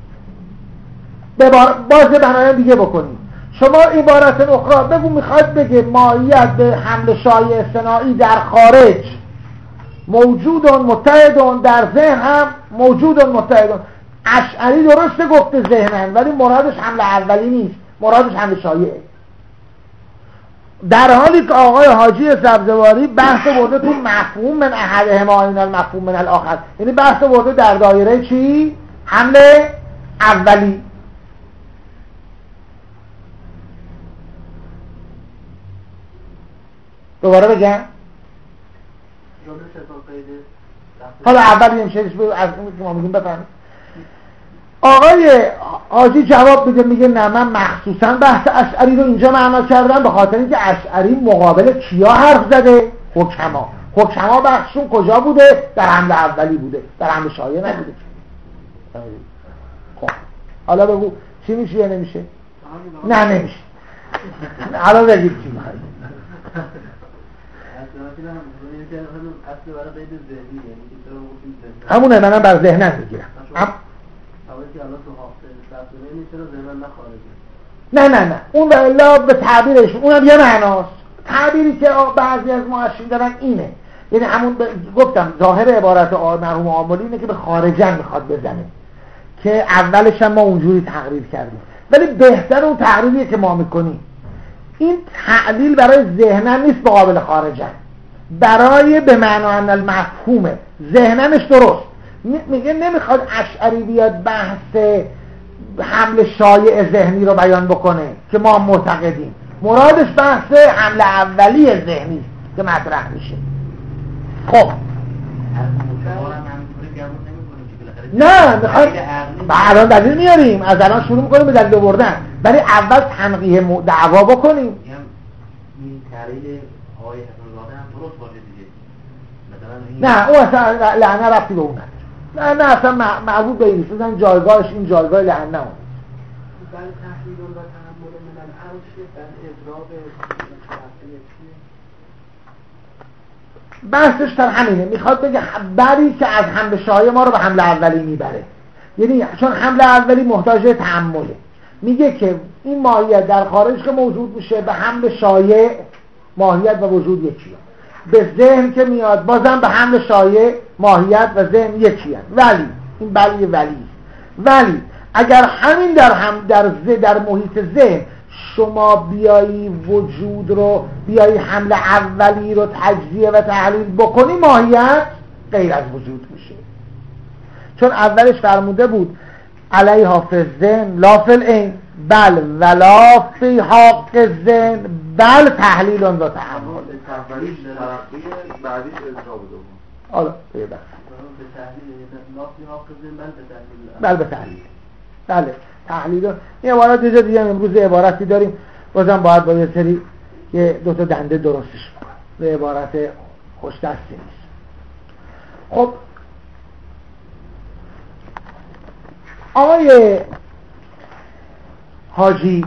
باز بنایان دیگه بکنیم. شما عبارت اخرى بگو میخواد بگه ماهیت به حمل شایع صناعی در خارج موجودون متحدون، در ذهن هم موجودون متحدون. اشعری درسته گفته ذهنن، ولی مرادش حمل اولی نیست، مرادش حمل شایعه. در حالی که آقای حاجی سبزواری بحث برده تو مفهوم من احدهما این المفهوم من الاخر، یعنی بحث برده در دایره چی؟ حمل اولی. دوباره بگم حالا اول میشه از اون که ما میگیم بفهمید. آقای حاجی جواب میده، میگه نه من مخصوصا بحث اشعری رو اینجا معنا کردم به خاطر اینکه اشعری مقابل کیا حرف زده؟ حکما. حکما بحثشون کجا بوده؟ در حمل اولی بوده، در حمل شایع نبوده. خب حالا بگو چی میشه یا نمیشه؟ نه نمیشه. حالا بگید چی میخواید. همونه منم بر ذهنم میگیرم. نه اون و الا به تعبیرش اونم یه معناست. تعبیری که بعضی از معاشرین دارن اینه، یعنی همون گفتم ظاهر عبارت مرحوم عاملی اینه که به خارجن میخواد بزنه، که اولش هم ما اونجوری تقریر کردیم، ولی بهتر اون تقریریه که ما میکنیم. این تعلیل برای ذهنن نیست، مقابل خارجن، برای به معنی ان المفهومه. ذهننش درست میگه، نمیخواد اشعری بیاد بحث حمل شایع ذهنی رو بیان بکنه که ما معتقدیم، مرادش بحث حمل اولی ذهنی که مطرح میشه. خب نه میخواد الان دلیل میاریم، از الان شروع میکنیم به دلیل آوردن، ولی اول تنقیح دعوا بکنیم. این تعریف آقای حسن هم درست باشه دیگه. نه اون اصلا لعنه رفتی به اون نه اصلا معبود به این نیست، جایگاهش این جایگاه لعنه اون. بله تحلیل و تحمل من العرش در اضراب بحثش در همینه، میخواد بگه بری که از حمل شایع ما رو به حمل اولی میبره، یعنی چون حمل اولی محتاج تحمله. میگه که این ماهیت در خارج که موجود میشه به حمل شایع ماهیت و وجود یکیه، به ذهن که میاد بازم به حمل شایع ماهیت و ذهن یکیه. ولی این ولی اگر همین در محیط ذهن شما بیایی وجود رو بیایی حمل اولی رو تجزیه و تحلیل بکنی، ماهیت غیر از وجود میشه. چون اولش فرموده بود علیها فی الذهن لا فی العین بل ولا فی حق الذهن بل تحلیل و تحمل. اولیش ترقی، بعدیش اضراب دوم. حالا به تحلیل بله تحلیل. این عبارت دیگه دیگه امروز عبارتی داریم، بازم باید با یه سری دو تا دنده درستش به عبارت خوش دستی نیست. خب آقای حاجی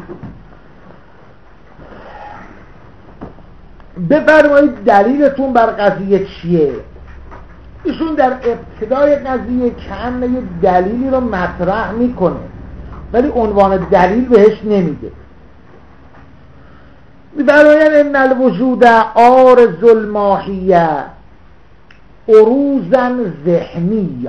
بفرمایید دلیلتون بر قضیه چیه؟ ایشون در ابتدای قضیه کأنه یه دلیلی رو مطرح میکنه ولی عنوان دلیل بهش نمیده. می‌فرماید ان الوجود عارض الماهیه عروضا ذهنیه.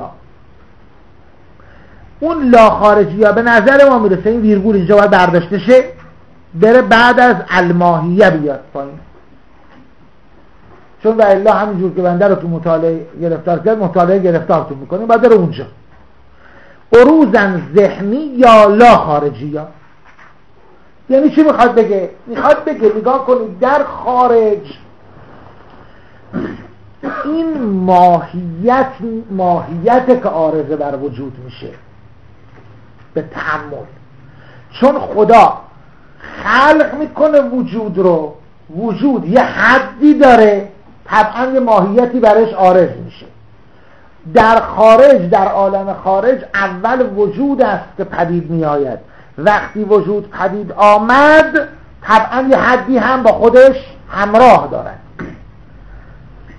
اون لا خارجیه به نظر ما میرسه این ویرگول اینجا باید برداشته شه، بره بعد از الماهیه بیاد پایین، چون و الا همینجور که بنده رو تو مطالعه گرفتار کرد مطالعه گرفتارتون میکنیم، باید بره اونجا. عروضا ذهنی یا لا خارجی یا یعنی چی میخواد بگه؟ میخواد بگه نگاه کنید در خارج این ماهیت که عارضه بر وجود میشه به تأمل، چون خدا خلق میکنه وجود رو، وجود یه حدی داره، طبعا یه ماهیتی برش عارض میشه. در خارج، در عالم خارج اول وجود است که پدید می آید، وقتی وجود پدید آمد طبعا یه حدی هم با خودش همراه دارد.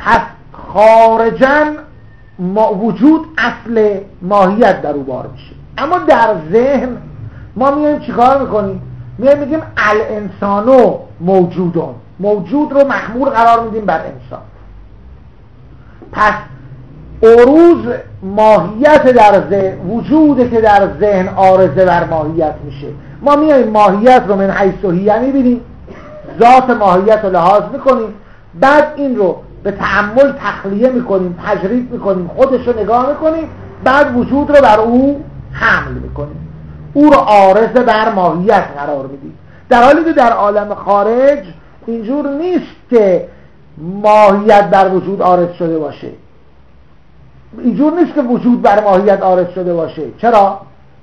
پس خارجاً وجود اصل ماهیت در او بار میشه. اما در ذهن ما میایم چیکار میکنیم؟ میگیم الانسانو موجودون، موجود رو محمول قرار میدیم بر انسان. پس عروض ماهیت در ذهن، وجوده که در ذهن عارضه بر ماهیت میشه. ما میایم ماهیت رو من حیث هی میبینیم، ذات ماهیت رو لحاظ میکنیم، بعد این رو به تأمل تخلیه میکنیم، تجرید میکنیم، خودش رو نگاه میکنیم، بعد وجود رو بر او حمل میکنیم، او رو عارضه بر ماهیت قرار میدیم. در حالی که در عالم خارج اینجور نیست که ماهیت بر وجود عارض شده باشه، اینجور نیست که وجود بر ماهیت عارض شده باشه. چرا؟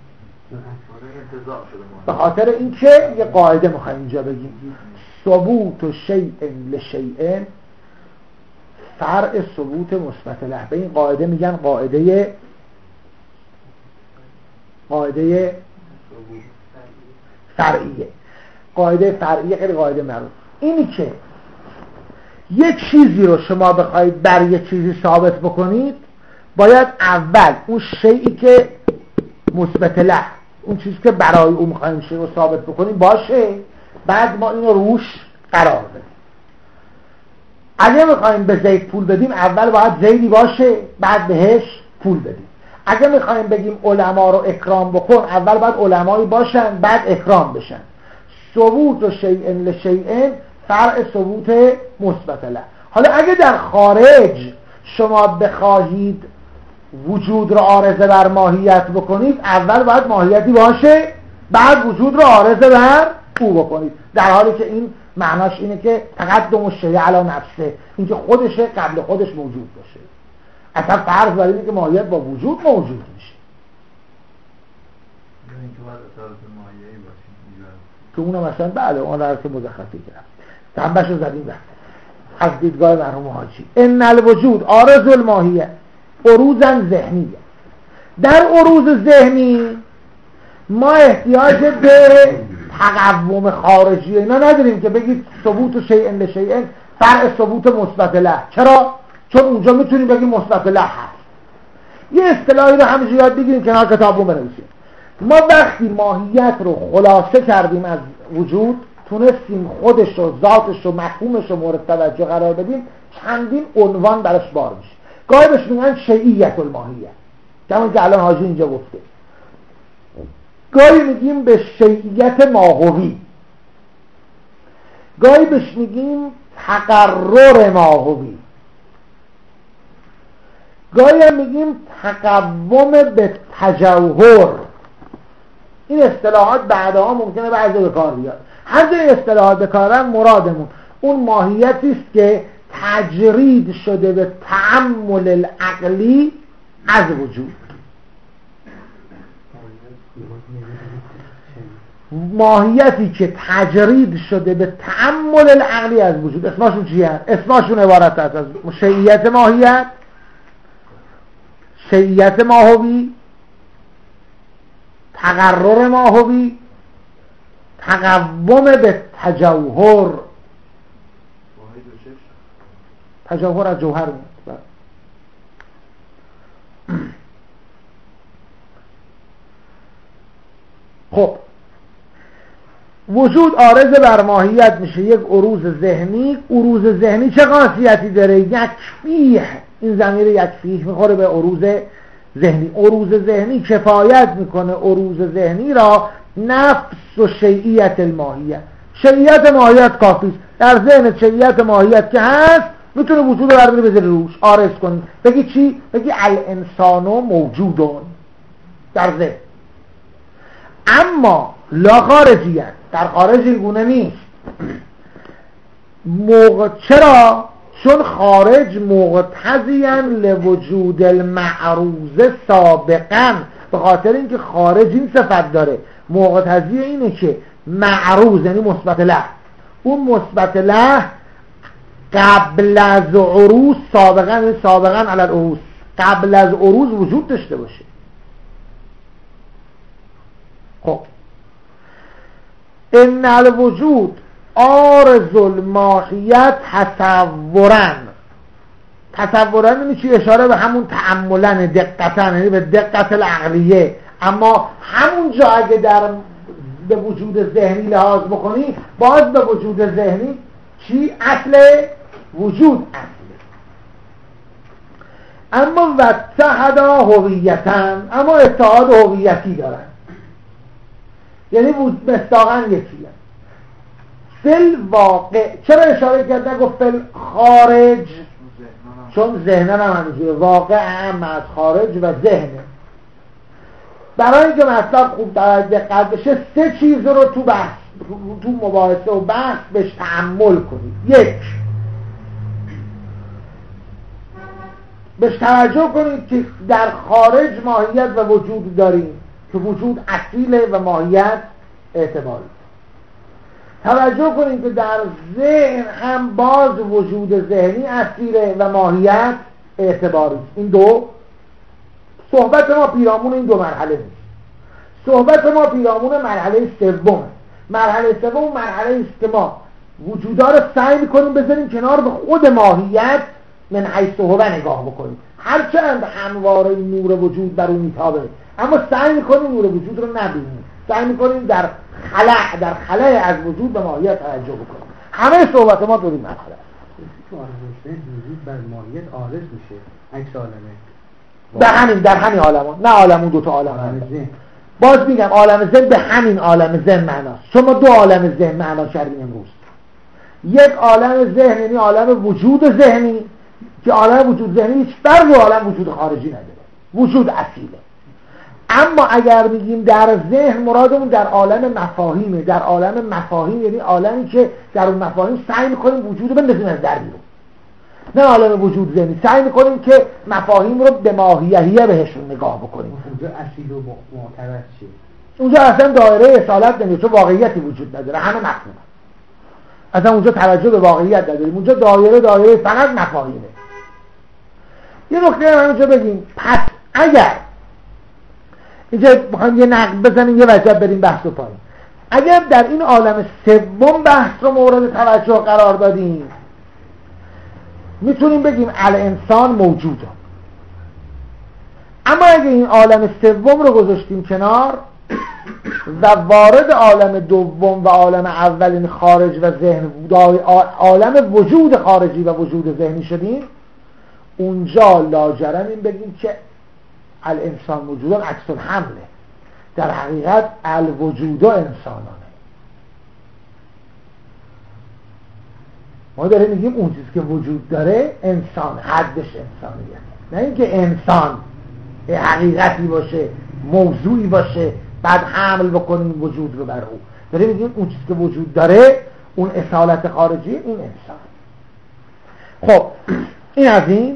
به خاطر اینکه یه قاعده میخوایم اینجا بگیم، ثبوت شیء لشیء فرع ثبوت مثبت له. به این قاعده میگن قاعده فرعیه. قاعده فرعیه خیلی قاعده معروف. اینی که یک چیزی رو شما بخواید بر یک چیزی ثابت بکنید، باید اول اون شیئی که مثبت له، اون چیزی که برای اون میخوایم شیء رو ثابت بکنیم باشه، بعد ما اینو روش قرار بدیم. اگه میخوایم به زید پول بدیم، اول باید زیدی باشه، بعد بهش پول بدیم. اگه میخوایم بگیم علما رو اکرام بکن، اول باید علمایی باشن، بعد اکرام بشن. ثبوت و شیء لشیء فرع ثبوت مثبت له. حالا اگه در خارج شما بخواهید وجود رو عارضه بر ماهیت بکنید، اول باید ماهیتی باشه، بعد وجود رو عارضه بر او بکنید. در حالی که این معناش اینه که تقدم الشیء علی نفسه، اینکه خودشه قبل خودش موجود باشه. اصلا فرض بر اینه که ماهیت با وجود موجود میشه، که اونم مثلا بعد اون درس مزخرفی کرد تنبش رو زدیم بحث از دیدگاه مرحوم حاجی. ان الوجود عارض الماهیه عروضا ذهنیه. در عروض ذهنی ما احتیاج به تقوم خارجی اینا نداریم که بگید ثبوت شیء لشیء فرع ثبوت مثبت له. چرا؟ چون اونجا میتونیم بگیم مثبت له هست. یه اصطلاحی رو همینجوری یاد بگیریم کنار کتابو بنویسیم. ما وقتی ماهیت رو خلاصه کردیم از وجود، تونستیم خودش رو، ذاتش رو، مفهومش رو مورد توجه قرار بدیم، چندین عنوان براش بار میشه. گاهی بهش میگن شیعیت الماهیه، همون که الان حاجی اینجا گفته. گاهی میگیم به شیعیت ماهوی، گاهی بهش میگیم تقرر ماهوی، گاهی هم میگیم تقوم به تجوهر. این اصطلاحات بعدها ممکنه بعضی به کار بیاد. هر جای اصطلاحات به کارن مرادمون اون ماهیتی است که تجرید شده به تأمل العقلی از وجود. ماهیتی که تجرید شده به تأمل العقلی از وجود. اسمشون چی هست؟ اسمشون عبارت هست از شیعیت ماهیت، شیعیت ماهوی، تقرر ماهوی، تقوم به تجوهر. تجوهر از جوهر بود. خب وجود عارض بر ماهیت میشه یک عروض ذهنی. عروض ذهنی چه خاصیتی داره؟ یکفیه، این ضمیر یکفیه میخوره به عروض ذهنی. عروض ذهنی کفایت میکنه عروض ذهنی را نفس و شیعیت الماهیت. شیعیت ماهیت کافیست. در ذهن شیعیت ماهیت که هست میتونه وجود رو برداری بذاری روش، عارض کنی. بگی چی؟ بگی الانسانو موجودون در ذهن. اما لا خارجیت، در خارج این گونه نیست. چرا؟ چون خارج مقتضیاً لوجود المعروض سابقاً. به خاطر اینکه خارج این صفت داره، مقتضی اینه که معروض یعنی مثبت له، اون مثبت له قبل از عروض سابقاً علی العروض، قبل از عروض وجود داشته باشه. خب ان الوجود عارض الماهیت تصورن. تصورا میشه اشاره به همون تأملن دقتن، یعنی به دقت العقلیه. اما همون جا اگه به وجود ذهنی لحاظ بکنی، باز به وجود ذهنی چی؟ اصل وجود اصله. اما واتحدا هویتن، اما اتحاد هویتی دارن، یعنی مصداقاً یکیه. فل واقع چرا اشاره کرد نگفت فل خارج؟ چون ذهنن هم همینجوره، واقع هم از خارج و ذهنه. برای اینکه مطلب خوب دقت بشه 3 چیز رو تو مباحثه و بحث بهش تأمل کنید. 1، بهش توجه کنید که در خارج ماهیت و وجود داریم که وجود اصیله و ماهیت اعتباری. توجه کنید که در ذهن هم باز وجود ذهنی اصیله و ماهیت اعتباری. این دو صحبت ما پیرامون این 2 مرحله نیست. صحبت ما پیرامون مرحله سوم. مرحله سوم مرحله است که ما وجودا رو سعی می‌کنیم بذاریم کنار، به خود ماهیت من حیث هو نگاه بکنیم. هرچند همواره نور وجود بر اون میتابه، اما سعی می‌کنیم نور وجود رو نبینیم. سعی می‌کنیم در خلأ از وجود به ماهیت توجه بکنیم. همه صحبت ما تو این مرحله است. وجود بر ماهیت عارض میشه، عکس عالمه. در همین عالم، نه عالم اون 2 تا عالم. باز میگم عالم ذهن به همین عالم ذهن معناست. چون ما 2 عالم ذهن معنا کردیم امروز. یک عالم ذهن یعنی عالم وجود ذهنی که عالم وجود ذهنی هیچ فرقی با عالم وجود خارجی نداره، وجود اصیله. اما اگر میگیم در ذهن، مرادمون در عالم مفاهیمه. در عالم مفاهیم یعنی عالمی که در اون مفاهیم سعی میکنیم وجود رو بندازیم از در بیرون، نه عالم وجود ذهنی. سعی میکنیم که مفاهیم رو به ماهیهیه بهشون نگاه بکنیم. اونجا اصیل و معتبر چیه؟ اونجا اصلا دایره اصالت نمیشه، چون واقعیتی وجود نداره، همه مفهومه. اصلا اونجا توجه به واقعیت نداریم. اونجا دایره فقط مفاهیمه. یه نکته هم اینجا بگیم. پس اگر اینجا بخوایم یه نقد بزنیم، یه وجب بریم بحث رو پایین. اگر در این عالم سوم بحث رو مورد توجه قرار دادیم، میتونیم بگیم الانسان موجوده. اما اگه این عالم سوم رو گذاشتیم کنار و وارد عالم دوم و عالم اول خارج و ذهن، عالم وجود خارجی و وجود ذهنی شدیم، اونجا لاجرم این بگیم که الانسان موجوده عکس الحمله. در حقیقت الوجود انسانانه. ما داریم میگیم اون چیزی که وجود داره انسان، حدش انسانیه، نه اینکه انسان حقیقتی باشه، موضوعی باشه بعد حمل بکنیم وجود رو بر او. داریم میگیم اون چیزی که وجود داره، اون اصالت خارجی، این انسان. خب این از این.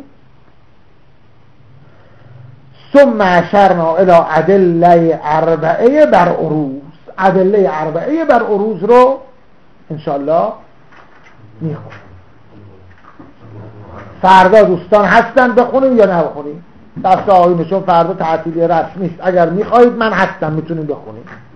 ثم اشرنا الى ادله 4 بر عروض. ادله 4 بر عروض رو انشالله میخونیم. فردا دوستان هستن بخونیم یا نبخونیم؟ درس آینه، چون فردا تعطیلی رسمی است. اگر میخواهید من هستم، میتونیم بخونیم.